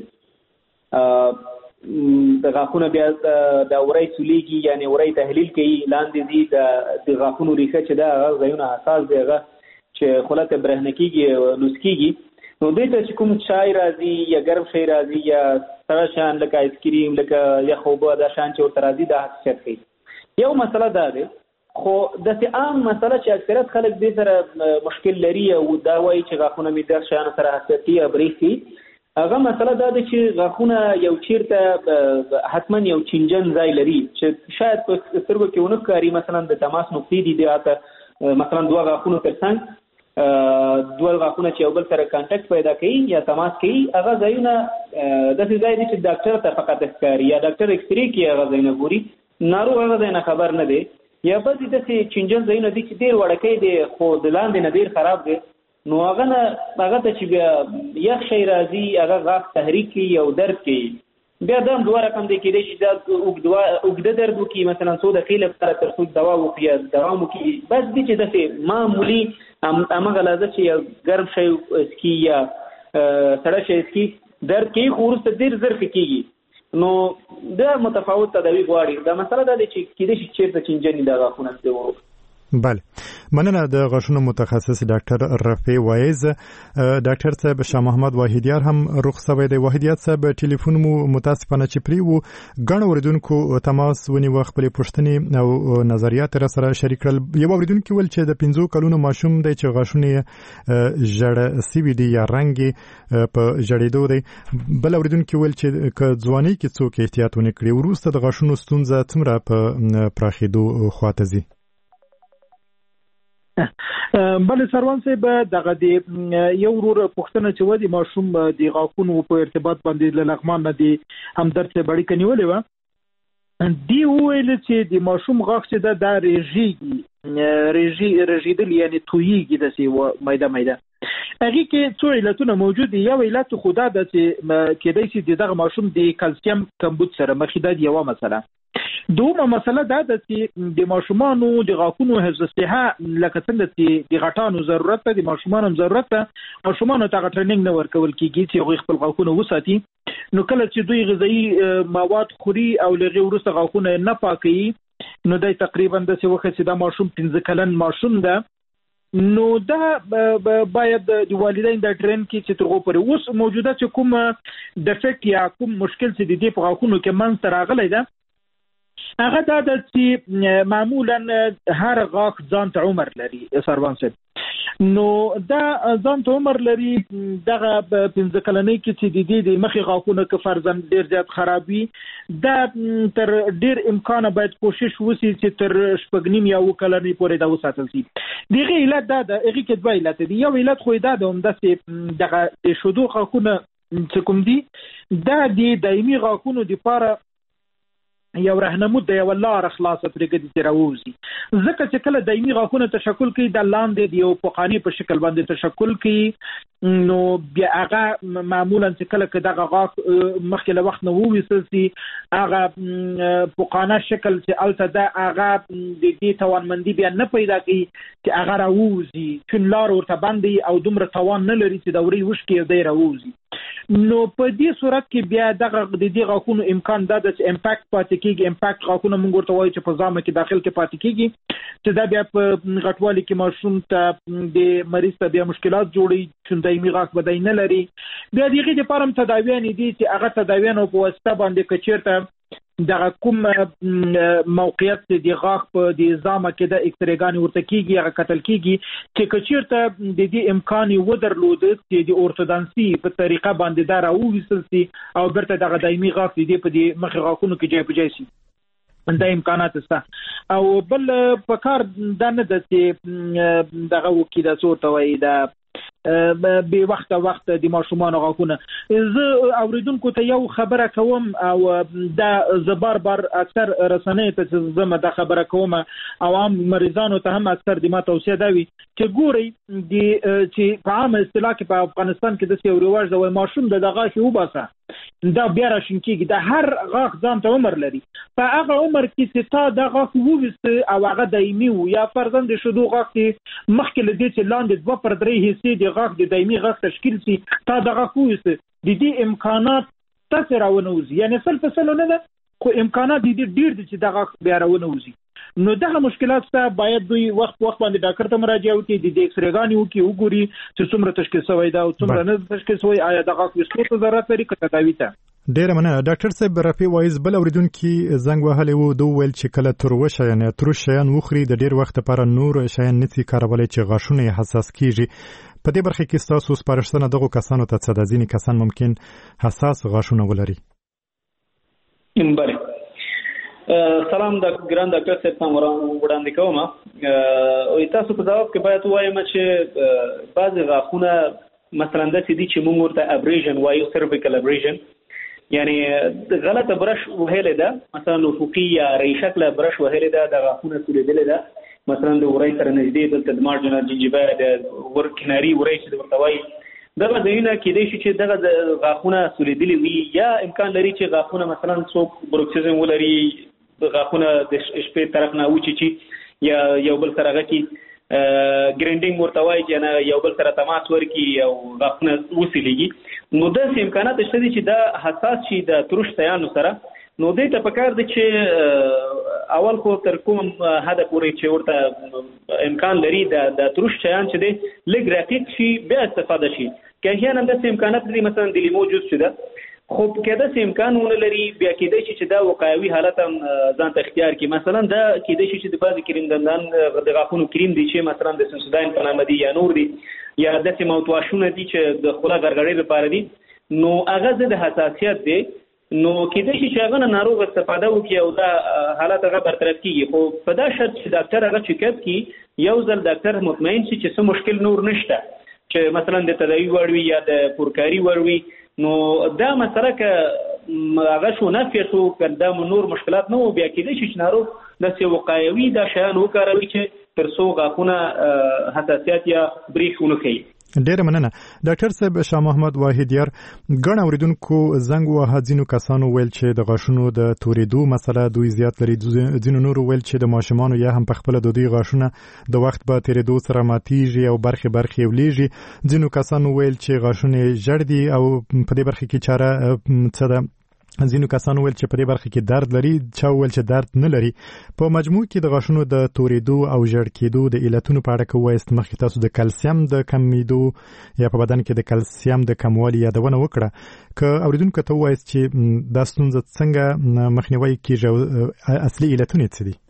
د غاښونه بیا د وری سولیږي، یعنی وری تحلیل کوي، لاندې دي د غاښونو ریښه چې ده هغه ځایونه حساس دی، هغه چې خوله ته برېښنه کېږي لوس کېږي، نو دې ته چې کوم چای راځي یا ګرم شی راځي یا سړه شیان لکه آیسکریم لکه یخ اوبه دا شیان چې ورته راځي دا حساسیت کوي. یو مسله دا دی، خو داسې عام مسله چې اکثریت خلک دې سره مشکل لري او دا وایي چې غاښونه مې دغه شیانو سره حساسیت کوي یا برېښي، هغه مسله دا ده چې غاښونه یو چیرته حتما یو چینجن ځای لري چې شاید په سترګو کې ونه ښکاري، مثلا د تماس نقطې دي دغه مثلا دوه غاښونو ترڅنګ دوه غاښونه چې یو بل سره کانټیکټ پیدا کوي یا تماس کوي، هغه ځایونه داسې ځای دي چې ډاکټر ته فقط ښکاري یا ډاکټر ایکسرې کوي هغه ځایونه ګوري، ناروغ هغه ځای نه خبر نه دی، یا بعضې داسې چینجن ځایونه دي چې ډېر وړوکی دی خو د لاندې نه ډېر خراب دی، نو هغه نه هغه ته چې بیا یخ شی راځي هغه غاښ تحریک کوي او درد کوي، بیا دا هم دوه رقم دی، کېدای شي دا اوږده درد وکړي، مثلا څو دقیقې لپاره تر څو دوا وکړي یا دوام وکړي، بس دي چې داسې معمولي همغه لحظه چې یو ګرم شی څکي یا سړه شی څکي درد کوي، خو وروسته ډېر زر ښه کېږي، نو دا متفاوت تداوی غواړي. دا مسله دا دی چې کېدای شي چېرته چینجن دا غاښونه دی. بله، مننه د غاښونو متخصص ډاکټر رفیع وایز. ډاکټر صاحب شاه محمد واحدیار هم رخ شوی دی. واحدیار صاحب ټلیفون مو متاسفانه چې پرې وو، ګڼ اوریدونکو تماس ونیوه، خپلې پوښتنې او نظریات را سره شریک کړل. یو اوریدونکي ویل چې د پنځو کلونو ماشوم دی چې غاښونه یې ژړ سوي دي یا رنګ یې په ژړېدو دی. بل اوریدونکي ویل چې که ځوانۍ کې څوک احتیاط ونه کړي وروسته د غاښونو ستونزه څومره په پراخېدو خواته ځي؟ بله سروان صاحب، دغه د یو ورور پوښتنه چې و د ماشوم د غاښونو په ارتباط باندې له لغمان نه د همدرد صاحب اړیکه نیولې وه، دی وویل چې د ماشوم غاښ چې ده دا رژېږي رژېدل یعنی تویېږي داسې میده میده. هغې کې څو علتونه موجود دي. یو علت خو دا ده چې کېدای شي د دغه ماشوم د کلسیم کمبود سره مخ ده، یوه مسله. دومره مسله دا ده چې د ماشومانو د غاښونو حفظ الصحه لکه څنګه چې د غټانو ضرورت ده د ماشومانو هم ضرورت ده، ماشومانو ته هغه ټریننګ نه ورکول کېږي چې هغوی خپل غاښونه وساتي، نو کله چې دوی غذایي مواد خوري او له هغې وروسته غاښونه نه پاکوي، نو دی تقریبا داسې وښه چې دا ماشوم پنځه کلن ماشوم ده، نو دا باید د والدین د ټرین کې چې تر هغو پورې اوس موجوده چې کوم ډیفیکټ یا کوم مشکل چې د دې په غاښونو کې منځته راغلی ده، هغه دا ده چې معمولا هر غاښ ځان ته عمر لري سروان صاحب، نو دا ځان ته عمر لري. دغه پنځه کلنۍ کې چې د دې د مخې غاښونه که فرضاً ډېر زیات خراب وي، دا تر ډېر امکانه باید کوشش وشي چې تر شپږ نیم یا اووه کلنۍ پورې دا وساتل شي. د هغې علت دا ده، هغې کې دوه علت دي. یو علت خو یې دا ده همداسې دغه د شیدو غاښونه چې کوم دي دا د دایمي غاښونو دپاره یو رهنمود دی، یوه لاره خلاصه پرېږدي چې راووځي، ځکه چې کله دایمي غاښونه تشکل کوي دا لاندې د یو پوقاني په شکل باندې تشکل کوي، نو بیا هغه معمولا چې کله که دغه غاښ مخکې له وخت نه وویستل شي، هغه پوقانه شکل چې هلته ده هغه د دې توانمندي بیا نه پیدا کوي چې هغه راووځي، چون لار ورته بند دی او دومره توان نه لري چې د وری وشکي او دی راووځي. نو په دې صورت کې بیا دغه د دې غاښونو امکان دا ده چې امپاکټ پاتې کېږي. امپاکټ غاښونه موږ ورته وایو چې په ځامه کې داخل کې پاتې کېږي، چې دا بیا په غټوالي کې ماشوم ته د مریض ته بیا مشکلات جوړوي، چون دایمي غاښ به دی نه لري. بیا د هغې دپاره هم تداویانې دي چې هغه تداویانو په واسطه باندې که چېرته دغه کوم موقعیت چې د غاښ په د ځامه کې د اکسرېګانې ورته کېږي، هغه کتل کېږي چې که چېرته د دې امکان یې ودرلوده چې د اورتودانسي په طریقه باندې دا راوویستل شي او بیرته دغه دایمي غاښ د دې په دې مخې غاښونو کې جای په جای شي، دا امکانات شته. او بل په کار دا نه ده چې دغه وکړي، دا څه ورته وایي، دا به وخت وخت د ماشومان غاښونه. زه اوریدونکو ته یو خبره کوم او د زبر بر اکثر رسنۍ ته زما د خبره کوم او عام مریضانو ته هم اکثر د ما توصیه دا وي چې ګوري د چې په عام اصطلاح کې په افغانستان کې د یو رواج د ماشوم د غاښ وباسه دا بیا راشین کېږي. د هر غاښ ځان ته عمر لري. په هغه عمر کې چې تا د غاښ وویسته او هغه دایمي و یا فرضاً د شیدو غاښ کې مخکې له دې چې لاندې دوه پر درې حصې د غاښ د دایمي غاښ تشکیل شي تا د غاښ وویسته د دې امکانات تاسو راونوځي، یعنی سل په سل نه ده خو امکانات دي ډیر دي چې د غاښ بیا راونوځي. نو دغه مشکلات ته باید دوی وخت وخت باندې ډاکټر ته مراجعه وکړي، د ایکس ریګانې وکړي، وګوري چې څومره تشخیص شوی دا او څومره نه تشخیص شوی، آیا د غاښ ویستلو ته ضرورت لري که تداوي ته. ډیره مننه ډاکټر صاحب. رفیع وایز بل اوریدونکي زنګ وهلی و، دوی ویل چې کله تروه شیان یا تروش شیان وخوري د ډیر وخت لپاره نور شیان نشي کارولی چې غاښونه یې حساس کیږي. په دې برخه کې ستاسو سپارښتنه دغو کسانو ته څه ده؟ ځینې کسان ممکن حساس غاښونه ولري. بله، سلام د ګران ډاکټر صاحب ته وړاندې کوم. او تاسو په ځواب کې باید وایم چې بعضې غاښونه مثلا داسې دي چې موږ ورته ابریژن وایو، سرفیکل ابریژن، یعنی غلطه برش وهلې ده، مثلا افقي یا ری شکله برش وهلې ده، د غاښونه سولیدلې ده، مثلا د وری سره نږدې دلته د مارجنال جنجیبه د ور کناري وری چې ورته وایي دغه ځایونه کېدای شي چې دغه غاښونه سولیدلي وي، یا امکان لري چې غاښونه مثلا څوک بروکسیزم ولري، غاښونه د شپې طرف نه وچیچي یا یو بل سره غټي ګرینډینګ ورته وایي چې یو بل سره تماس ورکړي او غاښونه وسیلیږي. نو داسې امکانات شته دي چې دا حساس شي د تروش شیانو سره. نو دې ته پکار دي چې اول خو تر کوم حده پورې چې ورته امکان لري د تروش شیان چې دی لږ رقیق شي بیا استفاده شي. که احیانا داسې امکانات دي مثلا د لیمو جوس چې ده خو که داسې امکان ونه لري بیا کېدای شي چې دا وقایوي حالت هم ځان ته اختیار کړي. مثلا دا کېدای شي چې د بعضې کریم دندان د غاښونو کریم دي چې مثلا د سنسوداین په نامه دي یا نور دي، یا داسې موتواشونه دي چې د خوله غرغړې لپاره دي، نو هغه ضد حساسیت دی. نو کېدای شي چې هغه نه ناروغ استفاده وکړي او دا حالت هغه برطرف کېږي، خو په دا شرط چې ډاکټر هغه چیک اپ کړي، یو ځل ډاکټر مطمئن شي چې څه مشکل نور نشته چې مثلا د تداوي وړ وي یا د پورکاري وړ وي، نو دا مسله که هغه شو نفیه شو که دا نور مشکلات نه و بیا کېدای شي چې ناروغ داسې وقایوي دا شیان وکاروي چې تر څو غاښونه حساسیت یا بریښ ونه ښیي. ډیره مننه ډاکټر صاحب. شاه محمد واحدیار، ګڼ اوریدونکو زنګ وهه، ځینو کسانو ویل چې د غاښونو د تورېدو مسله دوی زیات لري، ځینو نورو ویل چې د ماشومانو یا هم په خپله د دوی غاښونه د وخت په تېرېدو سره ماتیږي او برخې برخې ولیږي، ځینو کسانو ویل چې غاښونه ژړ دي او په دې برخه کې چاره څه ده، ځینو کسانو ویل چې په دې برخه کې درد لري، چا ویل چې درد نه لري. په مجموع کې د غاښونو د تورېدو او ژړ کېدو د علتونو په اړه که ووایاست، مخکې تاسو د کلسیم د کمیدو یا په بدن کې د کلسیم د کموالي یادونه وکړه، که اوریدونکو ته ووایاست چې دا ستونزه څنګه مخنیوی کېږي او اصلي علتونه یې څه دي؟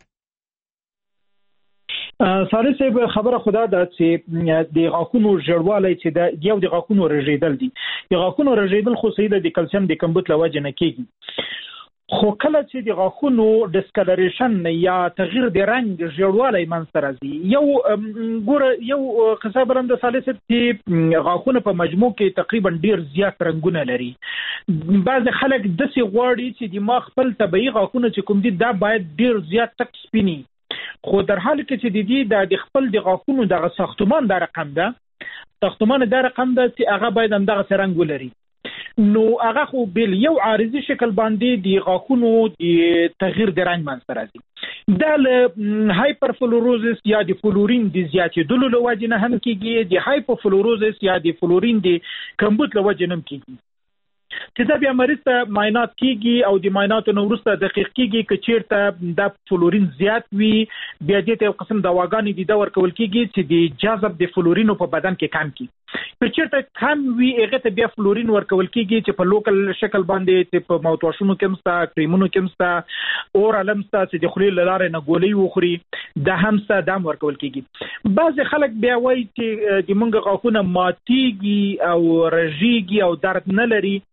ساره صاحب، خبره خدا ده چې د غاښونو ژړوالی چې د یو د غاښونو رژېدل دي، د غاښونو رژېدل خو صحیح ده، د کلسیم د کمبود له وجې نه کېږي، خو کله چې د غاښونو ډسکلریشن یا تغییر د رنګ ژړوالی منځته راځي، یو ګوره یو قصه بلم د سالي صاحب چې غاښونه په مجموع کې تقریبا ډیر زیات رنګونه لري. بعضې خلک داسې غواړي چې د ما خپل طبیعي غاښونه چې کوم دي دا باید ډیر زیات تک سپینی، خو در حال کې چې د دې د خپل د غاښونو دغه ساختمان دا رقم ده، ساختمان دا رقم ده چې هغه باید همدغسې رنګ ولري. نو هغه خو بل یو عارضي شکل باندې د غاښونو د تغییر د رنګ منځته راځي. دا له هایپرفلوروزس یا د فلورین د زیاتېدلو له وجې نه هم کېږي، د هایپوفلوروزس یا د فلورین د کمبود له وجې نه هم کېږي. چې دا بیا مریض ته معاینات کېږي او د معایناتو نه وروسته دقیق کېږي که چېرته دا فلورین زیات وي، بیا دې ته یو قسم دواګانې دي دا ورکول کېږي چې د جذب د فلورینو په بدن کې کم کړي. که چېرته کم وي هغې ته بیا فلورین ورکول کېږي چې په لوکل شکل باندې چې په موتواشونو کې هم شته، کریمونو کې هم شته، اورال هم شته چې د خولې له لارې نه ګولۍ وخوري، دا هم شته، دا هم ورکول کېږي. بعضې خلک بیا وایي چې د موږ غاښونه ماتېږي او رژېږي او درد نه لري،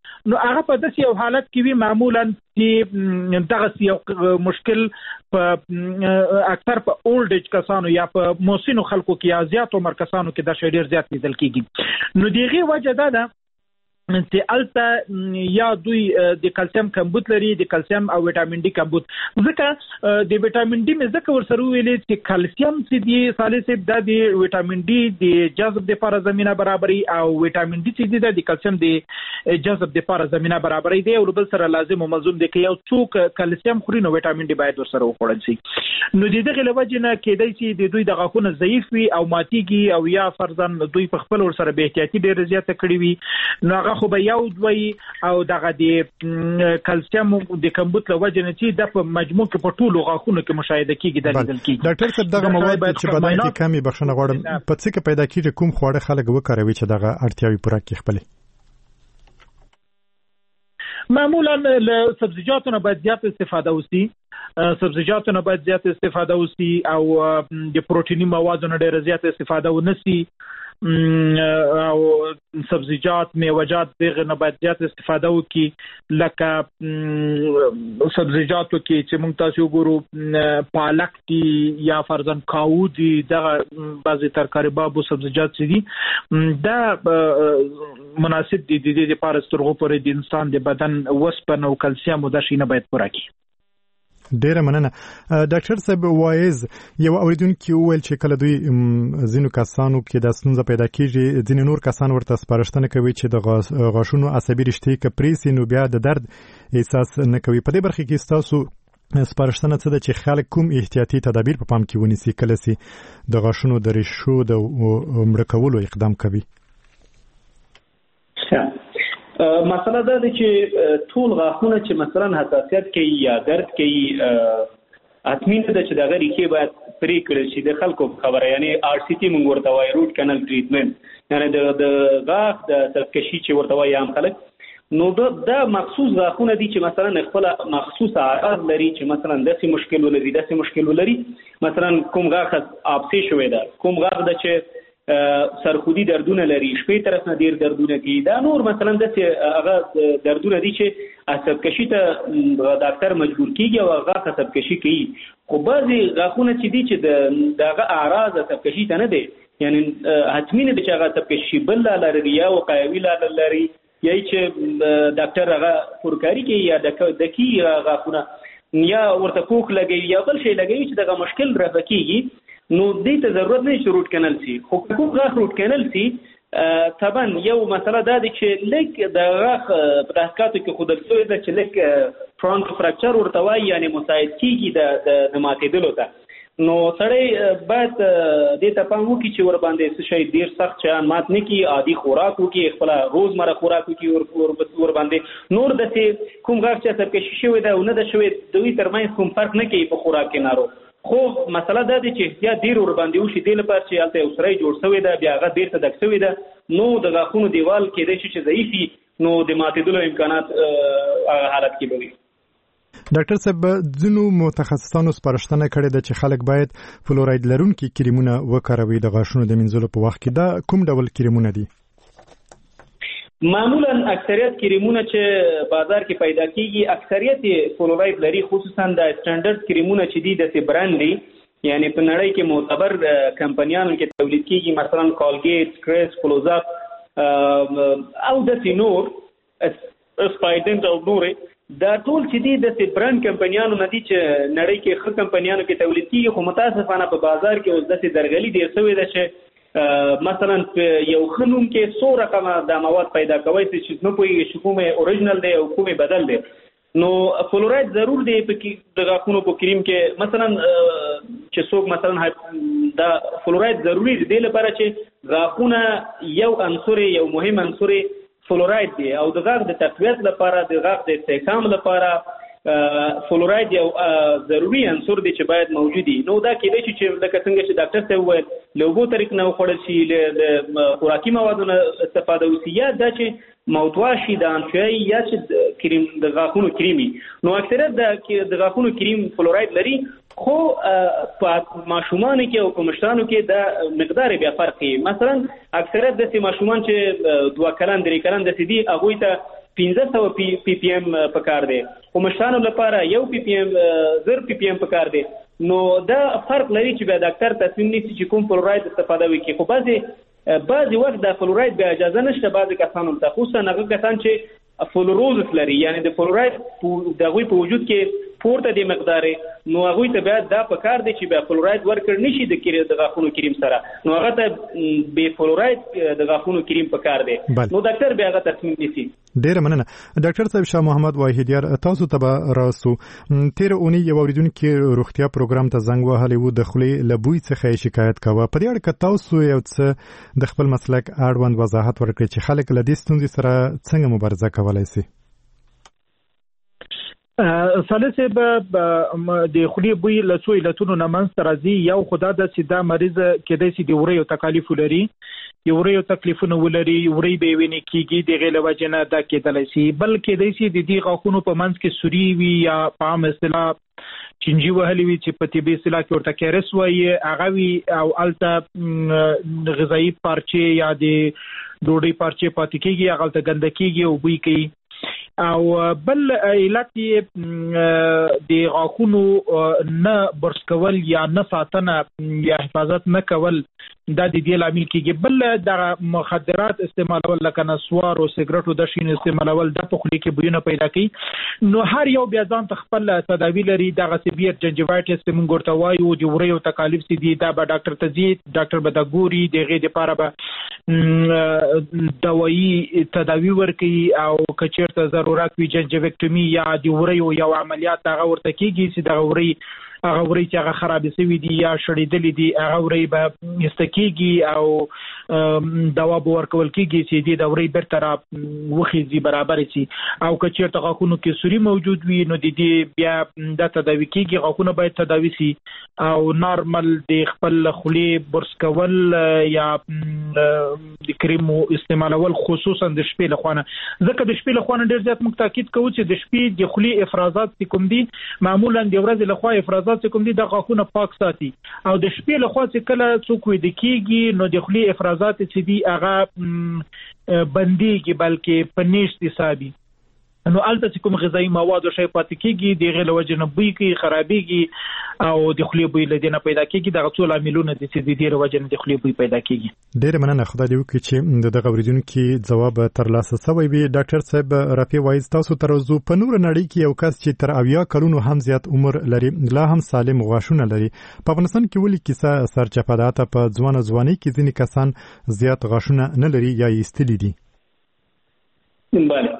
نو هغه په داسې یو حالت کې وي معمولا چې دغه یو مشکل په اکثر په اولډ ایج کسانو یا په موسینو خلکو کې یا زیات عمر کسانو کې دا شی ډیر زیات لیدل کیږي. نو دغه وجه دا ده چې الته یا دوی د کلسیم کمبود لري، د کلسیم او وټامین ډي کمبود. ځکه د وټامین ډي مې ځکه ورسره ویلې چې کلسیم چې دی ثالث د د وټامین ډي د جذب لپاره زمينه برابرۍ او وټامین ډي چې دی د کلسیم د جذب لپاره زمينه برابرۍ دی او بل سره لازم او ملزوم دی چې یو څوک کلسیم خوري نو وټامین ډي باید ورسره وخوړل شي. نو د دغه لوجه نه کېدای شي د دوی د غاښونو ضعیف وي او ماتيږي او یا فرضاً دوی په خپل ورسره به احتیاطي ډیر زیاته کړی وي نو خو به یو دوی او دغه د کلسیم د کمبود لوجه نه چې د په مجموع کې په ټولو غاښونو کې مشاهده کیږي د لیدل کیږي. ډاکټر صاحب دغه مواد چې بدن کې کمی بخښنه غواړم په څه کې پیدا کیږي، کوم خواړه خلک وکاروي چې دغه اړتیاوي پوره کړي خپل؟ معمولا له سبزیجاتو نه باید زیات استفاده وشي، سبزیجاتو نه باید زیات استفاده وشي او د پروتیني موادو نه ډېر زیات استفاده ونشي او سبزیجات میوه‌جات دغه نه باید زیات استفاده وکړي. لکه سبزیجاتو کې چې موږ تاسو وګورو پالک دي یا فرضاً کاو دي، دغه بعضی ترکاري بابو سبزیجات دي دا مناسب دي د دې لپاره سترغو پرې د انسان د بدن وسپنه او کلسیم او د شي نه باید پوره کړي. ډیره مننه. ډاکټر صاحب وایز یو اوریدونکو ویل چې کله دوی زینو کسانو کې د ستونزه پیدا کیږي ځینې نور کسان ورته سپارښتنه کوي چې د غاښونو عصبي رشتې کپریسي نو بیا د درد احساس نه کوي. په دې برخه کې تاسو سپارښتنه څه ده چې خلک کوم احتیاطي تدابیر په پام کې ونیسي کله چې د غاښونو د ریشو د مړه کولو اقدام کوي؟ مسله دا ده چې ټول غاښونه چې مثلا حساسیت کوي یا درد کوي حتمي ده چې دغه ریښې باید پرې کړل شي. د خلکو خبره یعنی آر سی ټي موږ ورته وایو روټ کانال ټریټمنټ، یعنی د د غاښ د سرکشي چې ورته وایي عام خلک نو دا مخصوص غاښونه دي چې مثلا خپل مخصوص اعراض لري چې مثلا داسې مشکل ولري داسې مشکل ولري مثلا کوم غاښ آبسي شوی ده، کوم غاښ د چې سرخودي دردونه لري، شپې طرف نه ډیر دردونه کوي، دا نور مثلا داسې هغه دردونه دي چې عصب کشي ته ډاکټر مجبور کیږي او هغه عصب کشي کوي. خو بعضي غاښونه چې دي چې دغه اعراض عصب کشي ته نه دي، یعنی حتمي نه دي چې هغه عصب کشي بل لري یا وقایوي لري یا چې ډاکټر هغه پورکاری کوي یا د کی غاښونه یا ورته کوک لګي یا بل شي لګي چې دغه مشکل رافع کیږي. نو دې ته ضرورت نه چې روټ کانال سي، خو کوم غاښ روټ کانال سي طبعا یو مسله دا ده چې لیک د غاښ په تحقیقاتو کې خودل شوی ده چې لیک فرانک فراکچر ورته وایي یعنی مساعد کیږي د د ماتېدلو ته. نو سړی باید دې ته پام وکړي چې ور باندې څه شی ډیر سخت چان مات نه کی، عادي خوراک وکړي، خپل روزمره خوراک وکړي ور ور باندې نور دسه کوم غاښ چې سرکشي شوی ده او نه ده شوی دوی ترمنځ کوم فرق نه کوي په خوراک کې نارو. خو مسله دا ده چې یا ډیر ور باندې وشي د لپاره چې الته اوسرای جوړ شوی ده بیا هغه ډیر ته دک شوی ده نو د غاښونو دیوال کې د شي چې ضعیفي نو د ماتېدلو امکانات حالت کې وي. ډاکټر صاحب ځینو متخصصانو سپارښتنه کړې ده چې خلک باید فلوراید لرونکي کریمونه وکاروي د غاښونو د مینځلو په وخت کې. دا کوم ډول کریمونه دي؟ معمولا اکثریت کریمونه چې بازار کې پیدا کیږي اکثریت فلوراید لري، خصوصا د سټانډرډ کریمونه چې دي د برانډ دي یعنی په نړۍ کې معتبر کمپنیانو کې تولید کیږي، مثلا کولګیټ، کرېس، کلوزاپ او د نور سپایډنټ او نور. دا ټول چې دي د برانډ کمپنیانو نه دي چې نړۍ کې ښه کمپنیانو کې تولید کیږي، خو متاسفانه په بازار کې اوس د درغلي ډیر شوی ده چې مثلا یو خنوم کې څو رقمه د مواد پیدا کوي چې نو پوي چې کومه اوریجنل دی او کومه بدل دی. نو فلوراید ضرور دی په د غاښونو په کریم کې مثلا چې څوک مثلا دا فلوراید ضروری دی لپاره چې غاښونه یو عنصر یو مهم عنصر فلوراید دی او د غاښ د تقویت لپاره د غاښ د استحکام لپاره فلوراید یو ضروری عنصر دی چې باید موجود وي. نو دا کېدای شي چې لکه څنګه چې ډاکټر ته وویل له اوبو طریق نه وخوړل شي، له خوراکي موادو نه استفاده وشي یا دا چې موتواشي د انشوي یا چې کریم د غاښونو کریمي. نو اکثریت د غاښونو کریم فلوراید لري، خو په ماشومان کې او په مشرانو کې د مقدار بیا فرق کوي. مثلا اکثریت د ماشومان چې دوه کلن درې کلن د سدي هغه ته پنځه سوه پی پی ام پکار دی، خو مشرانو لپاره یو پی پی ام زر پی پی ام پکار دی. نو دا فرق لري چې بیا ډاکټر تصمیم نیسي چې کوم فلوراید استفاده وکړي. خو بعضې بعضې وخت د فلوراید بیا اجازه نشته بعضې کسانو ته، خصوصا هغه کسان چې فلوروزس لري، یعنی د فلوراید د هغوی په وجود کې پورته دی مقدار، نو هغوی ته بیا دا پکار دی چې بیا فلوراید ورکړ نشي د د غاښونو کریم سره، نو هغه ته بې فلوراید د غاښونو کریم پکار دی. نو ډاکټر بیا هغه تصمیم نیسي. ډیره مننه ډاکټر صاحب. شاه محمد واحدیار، تاسو ته به راسو. تیر اونۍ یو اوریدونکي روغتیا پروګرام ته زنګ وهلی و، د خولې له بوی څخه شکایت کاوه. په دې اړه که تاسو یو څه د خپل مسلک اړوند وضاحت ورکړئ چې خلک له دې ستونزې سره څنګه مبارزه کولی شي. صالح صاحب، د خولې بوی له څو علتونو نه منځته راځي. یو خو دا ده چې دا مریض کېدای شي د وریو تکالیف ولري، د وریو تکلیفونه ولري، وری به یې وینې کېږي، د هغې له وجې نه دا کېدلی شي. بل کېدای شي د دې غاښونو په منځ کې سوري وي یا په عام اصطلاح چینجي وهلې وي چې په طبي اصطلاح کې ورته کیرس وایي، هغه وي، او هلته غذایي پارچې یا د ډوډۍ پارچې پاتې کېږي، هغلته ګنده کېږي او بوی کوي. او بل علت یې د غاښونو نه برس کول یا نه ساتنه یا حفاظت نه کول، دا د دې لامل کېږي. بل د مخدرات استعمالول لکه نسوار او سګرټ او د شین استعمالول دا په خولې کې بویونه پیدا کوي. نو هر یو بیا ځان ته خپل تداوی لري. دغه سیویر جنجیوایټس چې موږ ورته وایو، د وریو تکالیف چې دي دا به ډاکټر ته ځي، ډاکټر به دا ګوري، د هغې دپاره به دوایي تداوی ورکوي، او که چېرته ضرورت وي جنجیویکټومي یا د وریو یو عملیات هغه ورته کېږي چې دغه وری هغه وری چې هغه خرابې شوي دي یا شړېدلې دي هغه وری به ایسته کېږي او دوا به ورکول کېږي چې دې د وری بېرته را وخېږي، برابر شي. او که چېرته غاښونو کې سوري موجود وي نو د دې بیا دا تداوي کېږي. غاښونه باید تداوي شي او نارمل د خپل خولې برس کول یا د کریمو استعمالول، خصوصا د شپې له خوا نه، ځکه د شپې له خوا نه ډېر زیات موږ تاکید کوو چې د شپې د خولې افرازات چې کوم دي معمولا د ورځې له خوا افرازات چې کوم دي د غاښونه پاک ساتي، او د شپې له خوا چې کله څوک ویده کېږي نو د خولې افرازات چې دي هغه بندېږي، بلکې په نیش حسابي. نو هلته چې کوم غذایي مواد او شی پاتې کېږي، د هغې له وجې نه بوی کوي، خرابېږي او د خولې بوی له دې نه پیدا کېږي. دغه څو لاملونه دي چې د دې له وجې نه د خولې بوی پیدا کېږي. ډېره مننه. خدای دې وکړي چې د دغه اورېدونکي ځواب ترلاسه شوی وي. ډاکټر صاحب رافع وایز، تاسو ته راځو. په نوره نړۍ کې یو کس چې تر اویا کلونو هم زیات عمر لري، لا هم سالم غاښونه لري، په افغانستان کې ولې کیسه سرچپه ده؟ ته په ځوانه ځوانۍ کې ځینې کسان زیات غاښونه نه لري یا یې ایستلي دي. بله،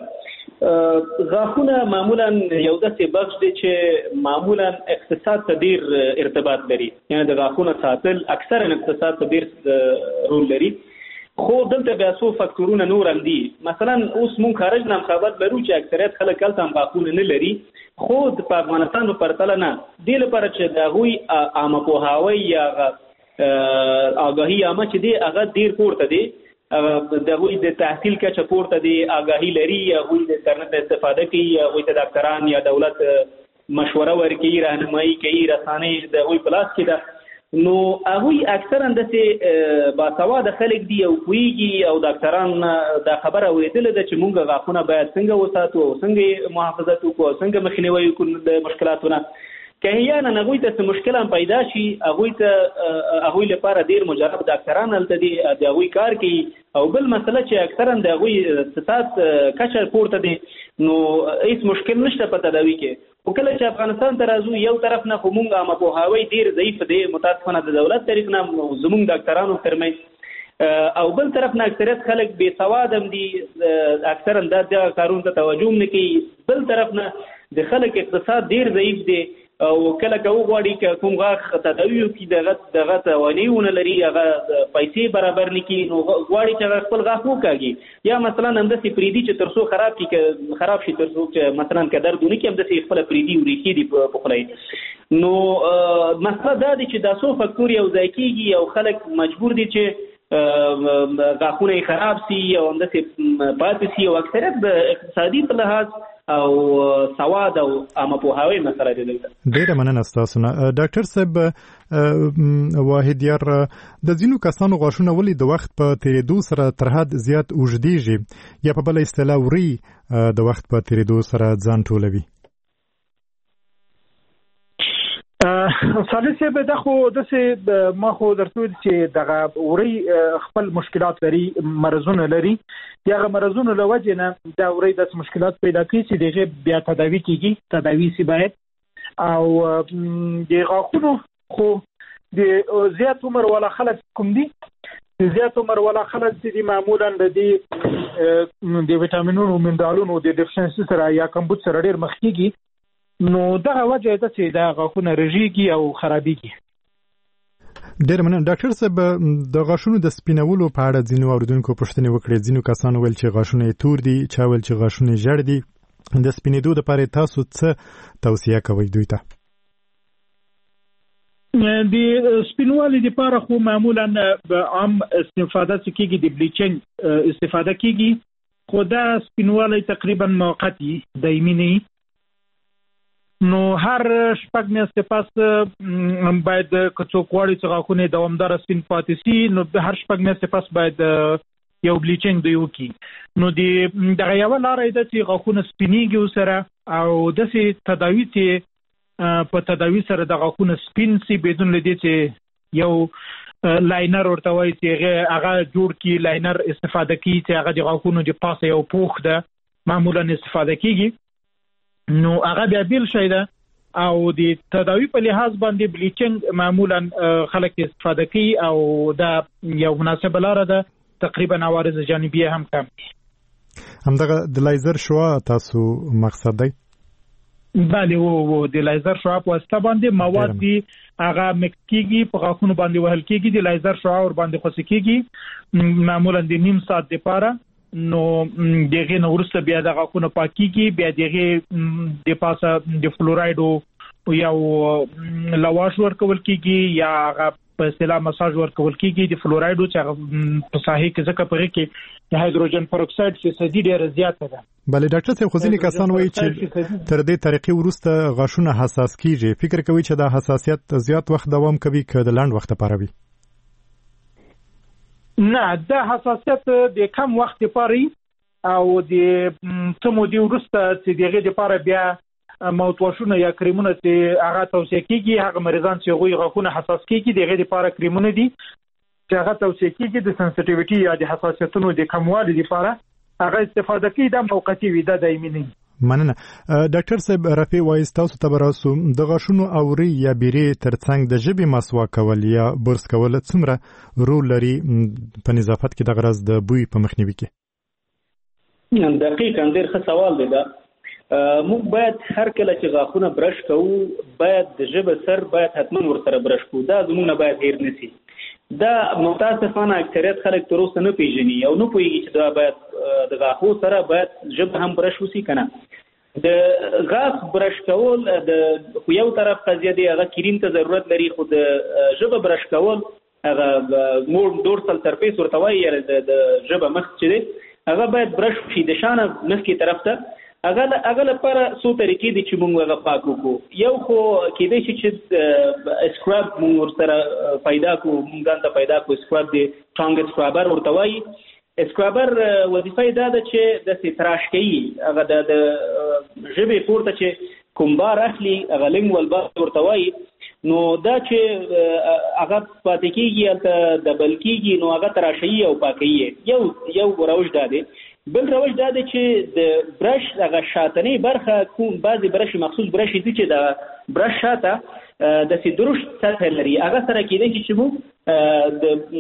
غاښونه معمولا یو داسې بخش دی چې معمولا اقتصاد ته ډېر ارتباط لري، یعنی د غاښونو ساتل اکثرا اقتصاد ته ډېر رول لري. خو دلته بیا څو فکتورونه نور هم دي. مثلا اوس مونږ خارج نه هم خبر لرو چې اکثریت خلک هلته هم غاښونه نه لري، خو په افغانستان په پرتله نه. دې لپاره چې د هغوی عامه پوهاوی یا آګاهي عامه چې دی هغه ډېر پورته دی، د هغوی د تحصیل کچه پورته دی، آګاهي لري، هغوی د انټرنټ استفاده کوي، هغوی ته ډاکټران یا دولت مشوره ورکوي، راهنمایي کوي، رسانۍ د هغوی په لاس کې ده. نو هغوی اکثرا داسې باسواده خلک دي او پوهېږي، او ډاکټران دا خبره اورېدلې ده چې موږ غاښونه باید څنګه وساتو او څنګه محافظت وکړو او څنګه مخنیوی وکړو د مشکلاتونه. که احیانا هغوی ته څه مشکل هم پیدا شي، هغوی ته هغوی لپاره ډېر مجرب ډاکټران هلته دي، د هغوی کار کوي. او بل مسله چې اکثرا د هغوی ستات کچه پورته دی، نو هیڅ مشکل نشته په تداوي کې. خو کله چې افغانستان ته راځو، یو طرف نه خو مونږ عامه پوهاوی ډېر ضعیف دی، متاسفانه د دولت طریق نه زمونږ ډاکټرانو ترمنځ، او بل طرف نه اکثریت خلک بې سواد هم دي، اکثرا دا دغه کارونو ته توجه هم نه کوي. بل طرف نه د خلک اقتصاد ډېر ضعیف دی، او کله که وغواړي که کوم غاښ تداوي وکړي دغه دغه توانایي ونه لري، هغه پیسې برابر نه کړي، نو غواړي چې هغه خپل غاښ وکاږي، یا مثلا همداسې پرېږدي چې تر څو خراب کړي، که خراب شي تر څو چې مثلا که درد ونه کړي همداسې خپله پرېږدي، وریښې دي په خوله یې. نو مسله دا دی چې دا څو فکتور یو ځای کېږي او خلک مجبور دي چې غاښونه یې خراب سي او همداسې پاتې سي، او اکثریت د اقتصادي په لحاظ او سواد او عامه پوهاوی مسله ده. ډیره مننه تاسو نه ډاکټر صاحب. واحد یار د ځینو کسانو غاښونه ولې د وخت په تیریدو سره تر حد زیات اوږدیږي یا په بل اصطلاح وري د وخت په تیریدو سره ځان ټولوي؟ صالح صاحب دا خو داسې ما خو درته ویل چې دغه وري خپل مشکلات لري، مرزونه لري. دغه مرزونه له وجې نه دا وري داسې مشکلات پیدا کوي چې دغه بیا تداوي کیږي، تداوي سي باید. او د غاښونو خو د زیات عمر والا خلک کوم دي، د زیات عمر والا خلک چې معمولا د دې د ویټامینونو او منرالونو د ډیفیشنسي سره یا کمبود سره ډیر مخ کیږي، نو دغه وجه ده چې دا غاښونه رژيږي او خرابيږي. ډېر مننه ډاکټر صاحب. د غاښونو د سپینولو په اړه ځینو اوریدونکو پوښتنې وکړې. ځینو کسانو ویل چې غاښونه یې تور دي، چا ویل چې غاښونه یې ژړ دي. د سپینېدو لپاره تاسو څه توصیه کوئ دوی ته؟ د سپینوالي لپاره خو معمولا عام استفاده کیږي، د بلیچینګ استفاده کیږي، خو دا سپینوالي تقریبا موقتی دایمي نه. نو هر شپږ میاشتې پس باید که څوک غواړي چې غاښونه دوامداره سپین پاتې شي، نو هر شپږ میاشتې پس باید یو بلیچینګ دوی وکړي. نو د دغه یوه لاره ده چې غاښونه سپینېږي ورسره، او داسې تداوي چې په تداوي سره د غاښونه سپین شي بدون له دې چې یو لاینر ورته وایي چې هغه جوړ کړي، لاینر استفاده کړي چې هغه د غاښونو د پاسه یو پوښ ده معمولا استفاده کیږي. نو هغه بیا بیل شي ده. او د تداوی په لحاظ باندې بلیچینګ معمولا خلک استفاده کوي، او دا یو مناسبه لاره ده، تقریبا عوارض جانبیه هم کم. همدغه د لیزر شعاع تاسو مقصد دی؟ بله، و د لیزر شعاع په واسطه باندې مواد دي هغه مکس کیږي، په غاښونو باندې وهل کیږي، د لیزر شعاع ور باندې خوسي کیږي معمولا د نیم ساعت لپاره. نو دغه نو ورسته بیا د غاښونو پاکيږي، بیا دغه د پاسه د فلورایډ یا لواش ورکول کیږي یا هغه په اصطلاح مساج ورکول کیږي. د فلورایډ چې هغه په صحیح کې ځکه په کې د هایدروجن پروکساید فیصدي ډیره زیاته ده. بله ډاکټر صاحب، خو ځینې کسان وایي چې تر دې طریقې وروسته غاښونه حساس کیږي. فکر کوي چې دا حساسیت زیات وخت دوام کوي که د لنډ وخت لپاره وي؟ نه، دا حساسیت د کم وخت لپاره او د څه مودې وروسته چې دغه لپاره بیا موتواشونه یا کریمونه چې هغه توصیه کیږي، هغه مریضان چې غوي غاښونه حساس کیږي دغه لپاره کریمونه دي چې هغه توصیه کیږي د سنسټیویټي یا د حساسیتونو د کموالي لپاره هغه استفاده کوي. دا موقتی وي، دا دایمي نه. مننه ډاکټر صاحب. رفیع وایي تاسو ته براسو د غاښونو اوري یا بیري ترڅنګ د ژبې مسواک کول یا برس کول څومره رول لري په نظافت کې د غرض د بوی په مخنیوي کې؟ دقیقاً ډېر ښه سوال دی. دا موږ باید هر کله چې غاښونه برش کوو باید د ژبې سر باید حتما ورسره برش کوو. دا زموږ نه باید هیر نه شي. دا متاسفانه اکثریت خلک تر اوسه نه پیژني او نه پوهېږي چې دا باید د غاښو سره باید ژبه هم برش وشي که نه. د غاښ برش کول د خو یو طرف قضیه دی، هغه کریم ته ضرورت لري، خو د ژبه برش کول هغه مور ډورسل سرفیس ورته وایي، یعنې د ژبه مخ چې دی هغه باید برش وشي د شانه مخکې طرف ته. هغه هغه لپاره څو طریقې دي چې موږ هغه پاک وکړو. یو خو کېدای شي چې اسکراب موږ ورسره پیدا کړو، موږ ځان ته پیدا کړو اسکراب دی، ټانګ اسکرابر ورته وایي. اسکرابر وظیفه یې دا ده چې داسې تراش کوي، هغه د ژبې پورته چې کوم بار اخلي هغه لینګوال بار ورته وایي. نو دا چې هغه پاتې کېږي هلته دبل کېږي، نو هغه تراشوي او پاکوي. یو یو روش دا دی. بل روش دا دی چې د برش هغه شاتنۍ برخه کوم بعضې برش مخصوص برش دي چې د برش شاته داسې درشت سطحه لري، هغه سره کېدای شي چې موږ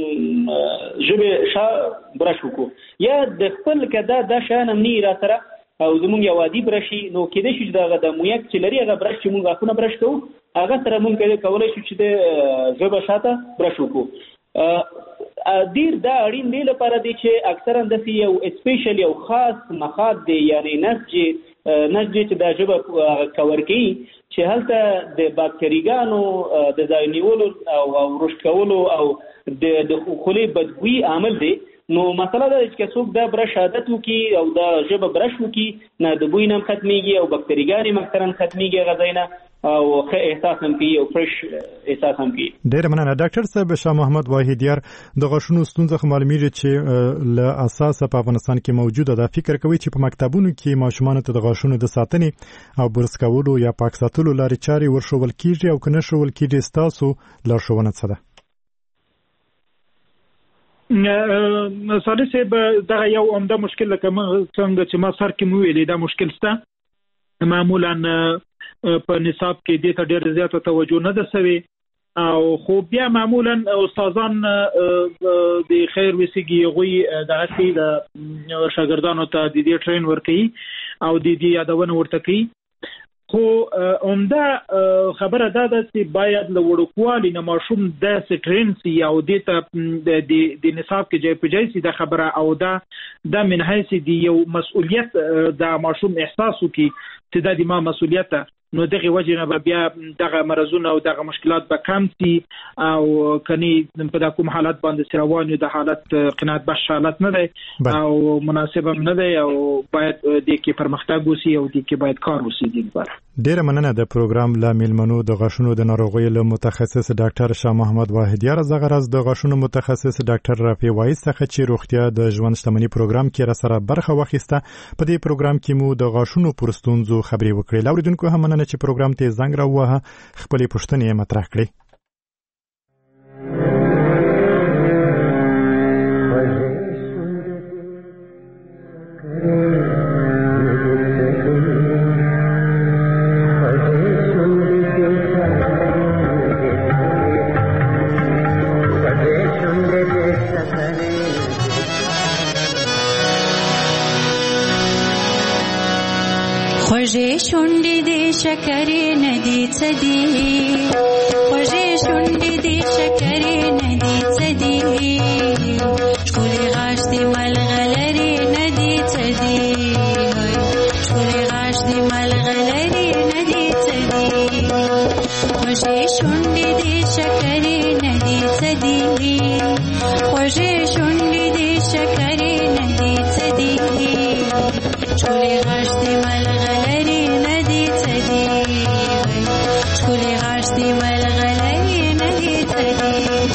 د ژبې شا برش وکړو، یا د خپل که دا دا شیان هم نه را سره او زمونږ یو عادي برشي، نو کېدای شي چې د هغه د مویک چې لري هغه برش چې موږ غاښونه برش کوو هغه سره موږ کولی شو چې د ژبه شاته برش وکړو. ډیر دا اړین دی لپاره دی چې اکثرا داسې یو سپیشل یو خاص مخاط دی، یعنی نسج نسج چې دا ژبه کور کوي چې هلته د باکتریګانو د ځای نیولو او رشد کولو او د خولې بدبویي عامل دی. نو مسله دا چې څوک دا برش عادت وکي او دا ژبه برش وکي نه د بوی نه ختميږي او بکتریګانې مکترن ختميږي غزاینه او ښه احساس هم کوي او فرش احساس هم کوي. ډېر مننه ډاکټر صاحب. شاه محمد واحدیار د غاښونو ستونزه معلومیږي چې له اساسه په افغانستان کې موجوده ده. فکر کوي چې په مکتبونو کې ماشومان ته د غاښونو د ساتنې او برس کولو یا پاک ساتلو لارې چارې ورښوول کیږي او کنه شول کیږي تاسو لارښوونه څه ده؟ صالح صاحب دا یو عمده مشکل لکه څنګه چې ما سر کې مو ویلې دا مشکل سته معمولا په نصاب کې د ته ډېر زیات توجه نه ده شوی او خو بیا معمولا استادان د خیر وسیږي غوي د هڅې د شاګردانو ته د دې ټرین ورکړي او د دې یادونه ورته کوي. خو عمده خبره دا ده چې باید له وړوکوالي نه ماشوم د ټرین سي او د ته د نصاب کې ځای په ځای سي د خبره او دا د من حیث دی یو مسؤلیت د ماشوم احساس وکي چې دا د ما مسؤلیت ده. نو دغه وجه نه بیا دغه مرزونه او دغه مشکلات به کم سي او کني په د کوم حالت باندې سروانو د حالت قناعت بخش حالت نه دی او مناسب نه دی او باید د کې پرمختګ وسی او د کې باید کار وسی دی. ډیره مننه. د پروګرام لا میلمنو د غاښونو د ناروغیو له متخصص ډاکټر شاه محمد واحدیار زغه راز د غاښونو متخصص ډاکټر رافي وایس څخه چې روغتیا د ژوند شتمنۍ پروګرام کې را سره برخه واخیسته. په دې پروګرام کې مو د غاښونو پر ستونزو خبرې وکړې. لاوریدونکو هم مننه چې پروګرام ته زنګ راووهه خپلې پوښتنې مطرح کړې. خوږې شونډې دې شکرې نه دي څه دي خوږې شونډې دې شکرې نه دي څه دي ښکلې غاښ دې ملغلرې نه دي څه دي ښکلې غاښ دې ملغلرې نه دي څه دي خوږې شونډې دې شکرې نه دي څه دي خوږې شونډې دې شکرې نه دي څه دي ښکلې غاښ دې ملغلرې نه دي څه دي ښکلې غاښ دې ملغلرې نه دي څه دي.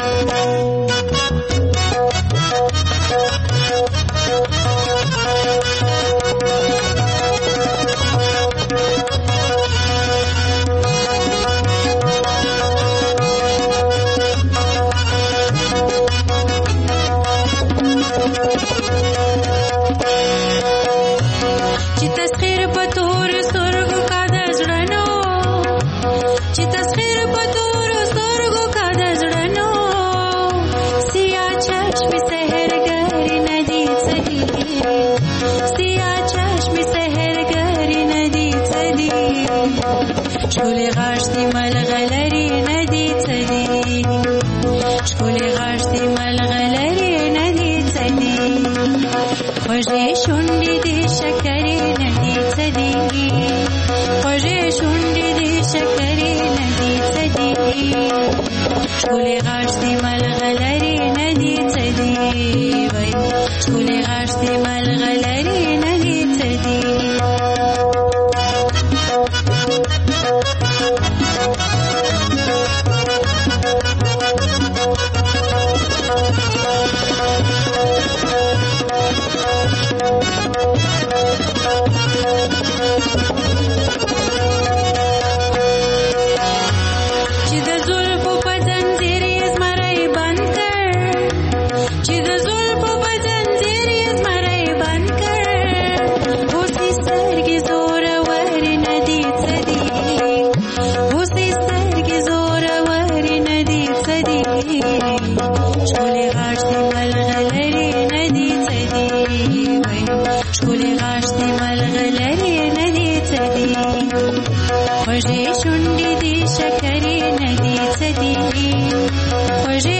ښکلې غاښ دې ملغلرې نه دي څه دي ښکلې غاښ دې ملغلرې نه دي څه دي خوږې شونډې دې شکرې نه دي څه دي خوږې شونډې دې شکرې نه دي څه دي ښکلې غاښ دې ملغلرې نه دي څه دي ښکلې غاښ دې ملغلرې نه دي څه دي. خوږې شونډې دې شکرې نه دي څه دي خوږې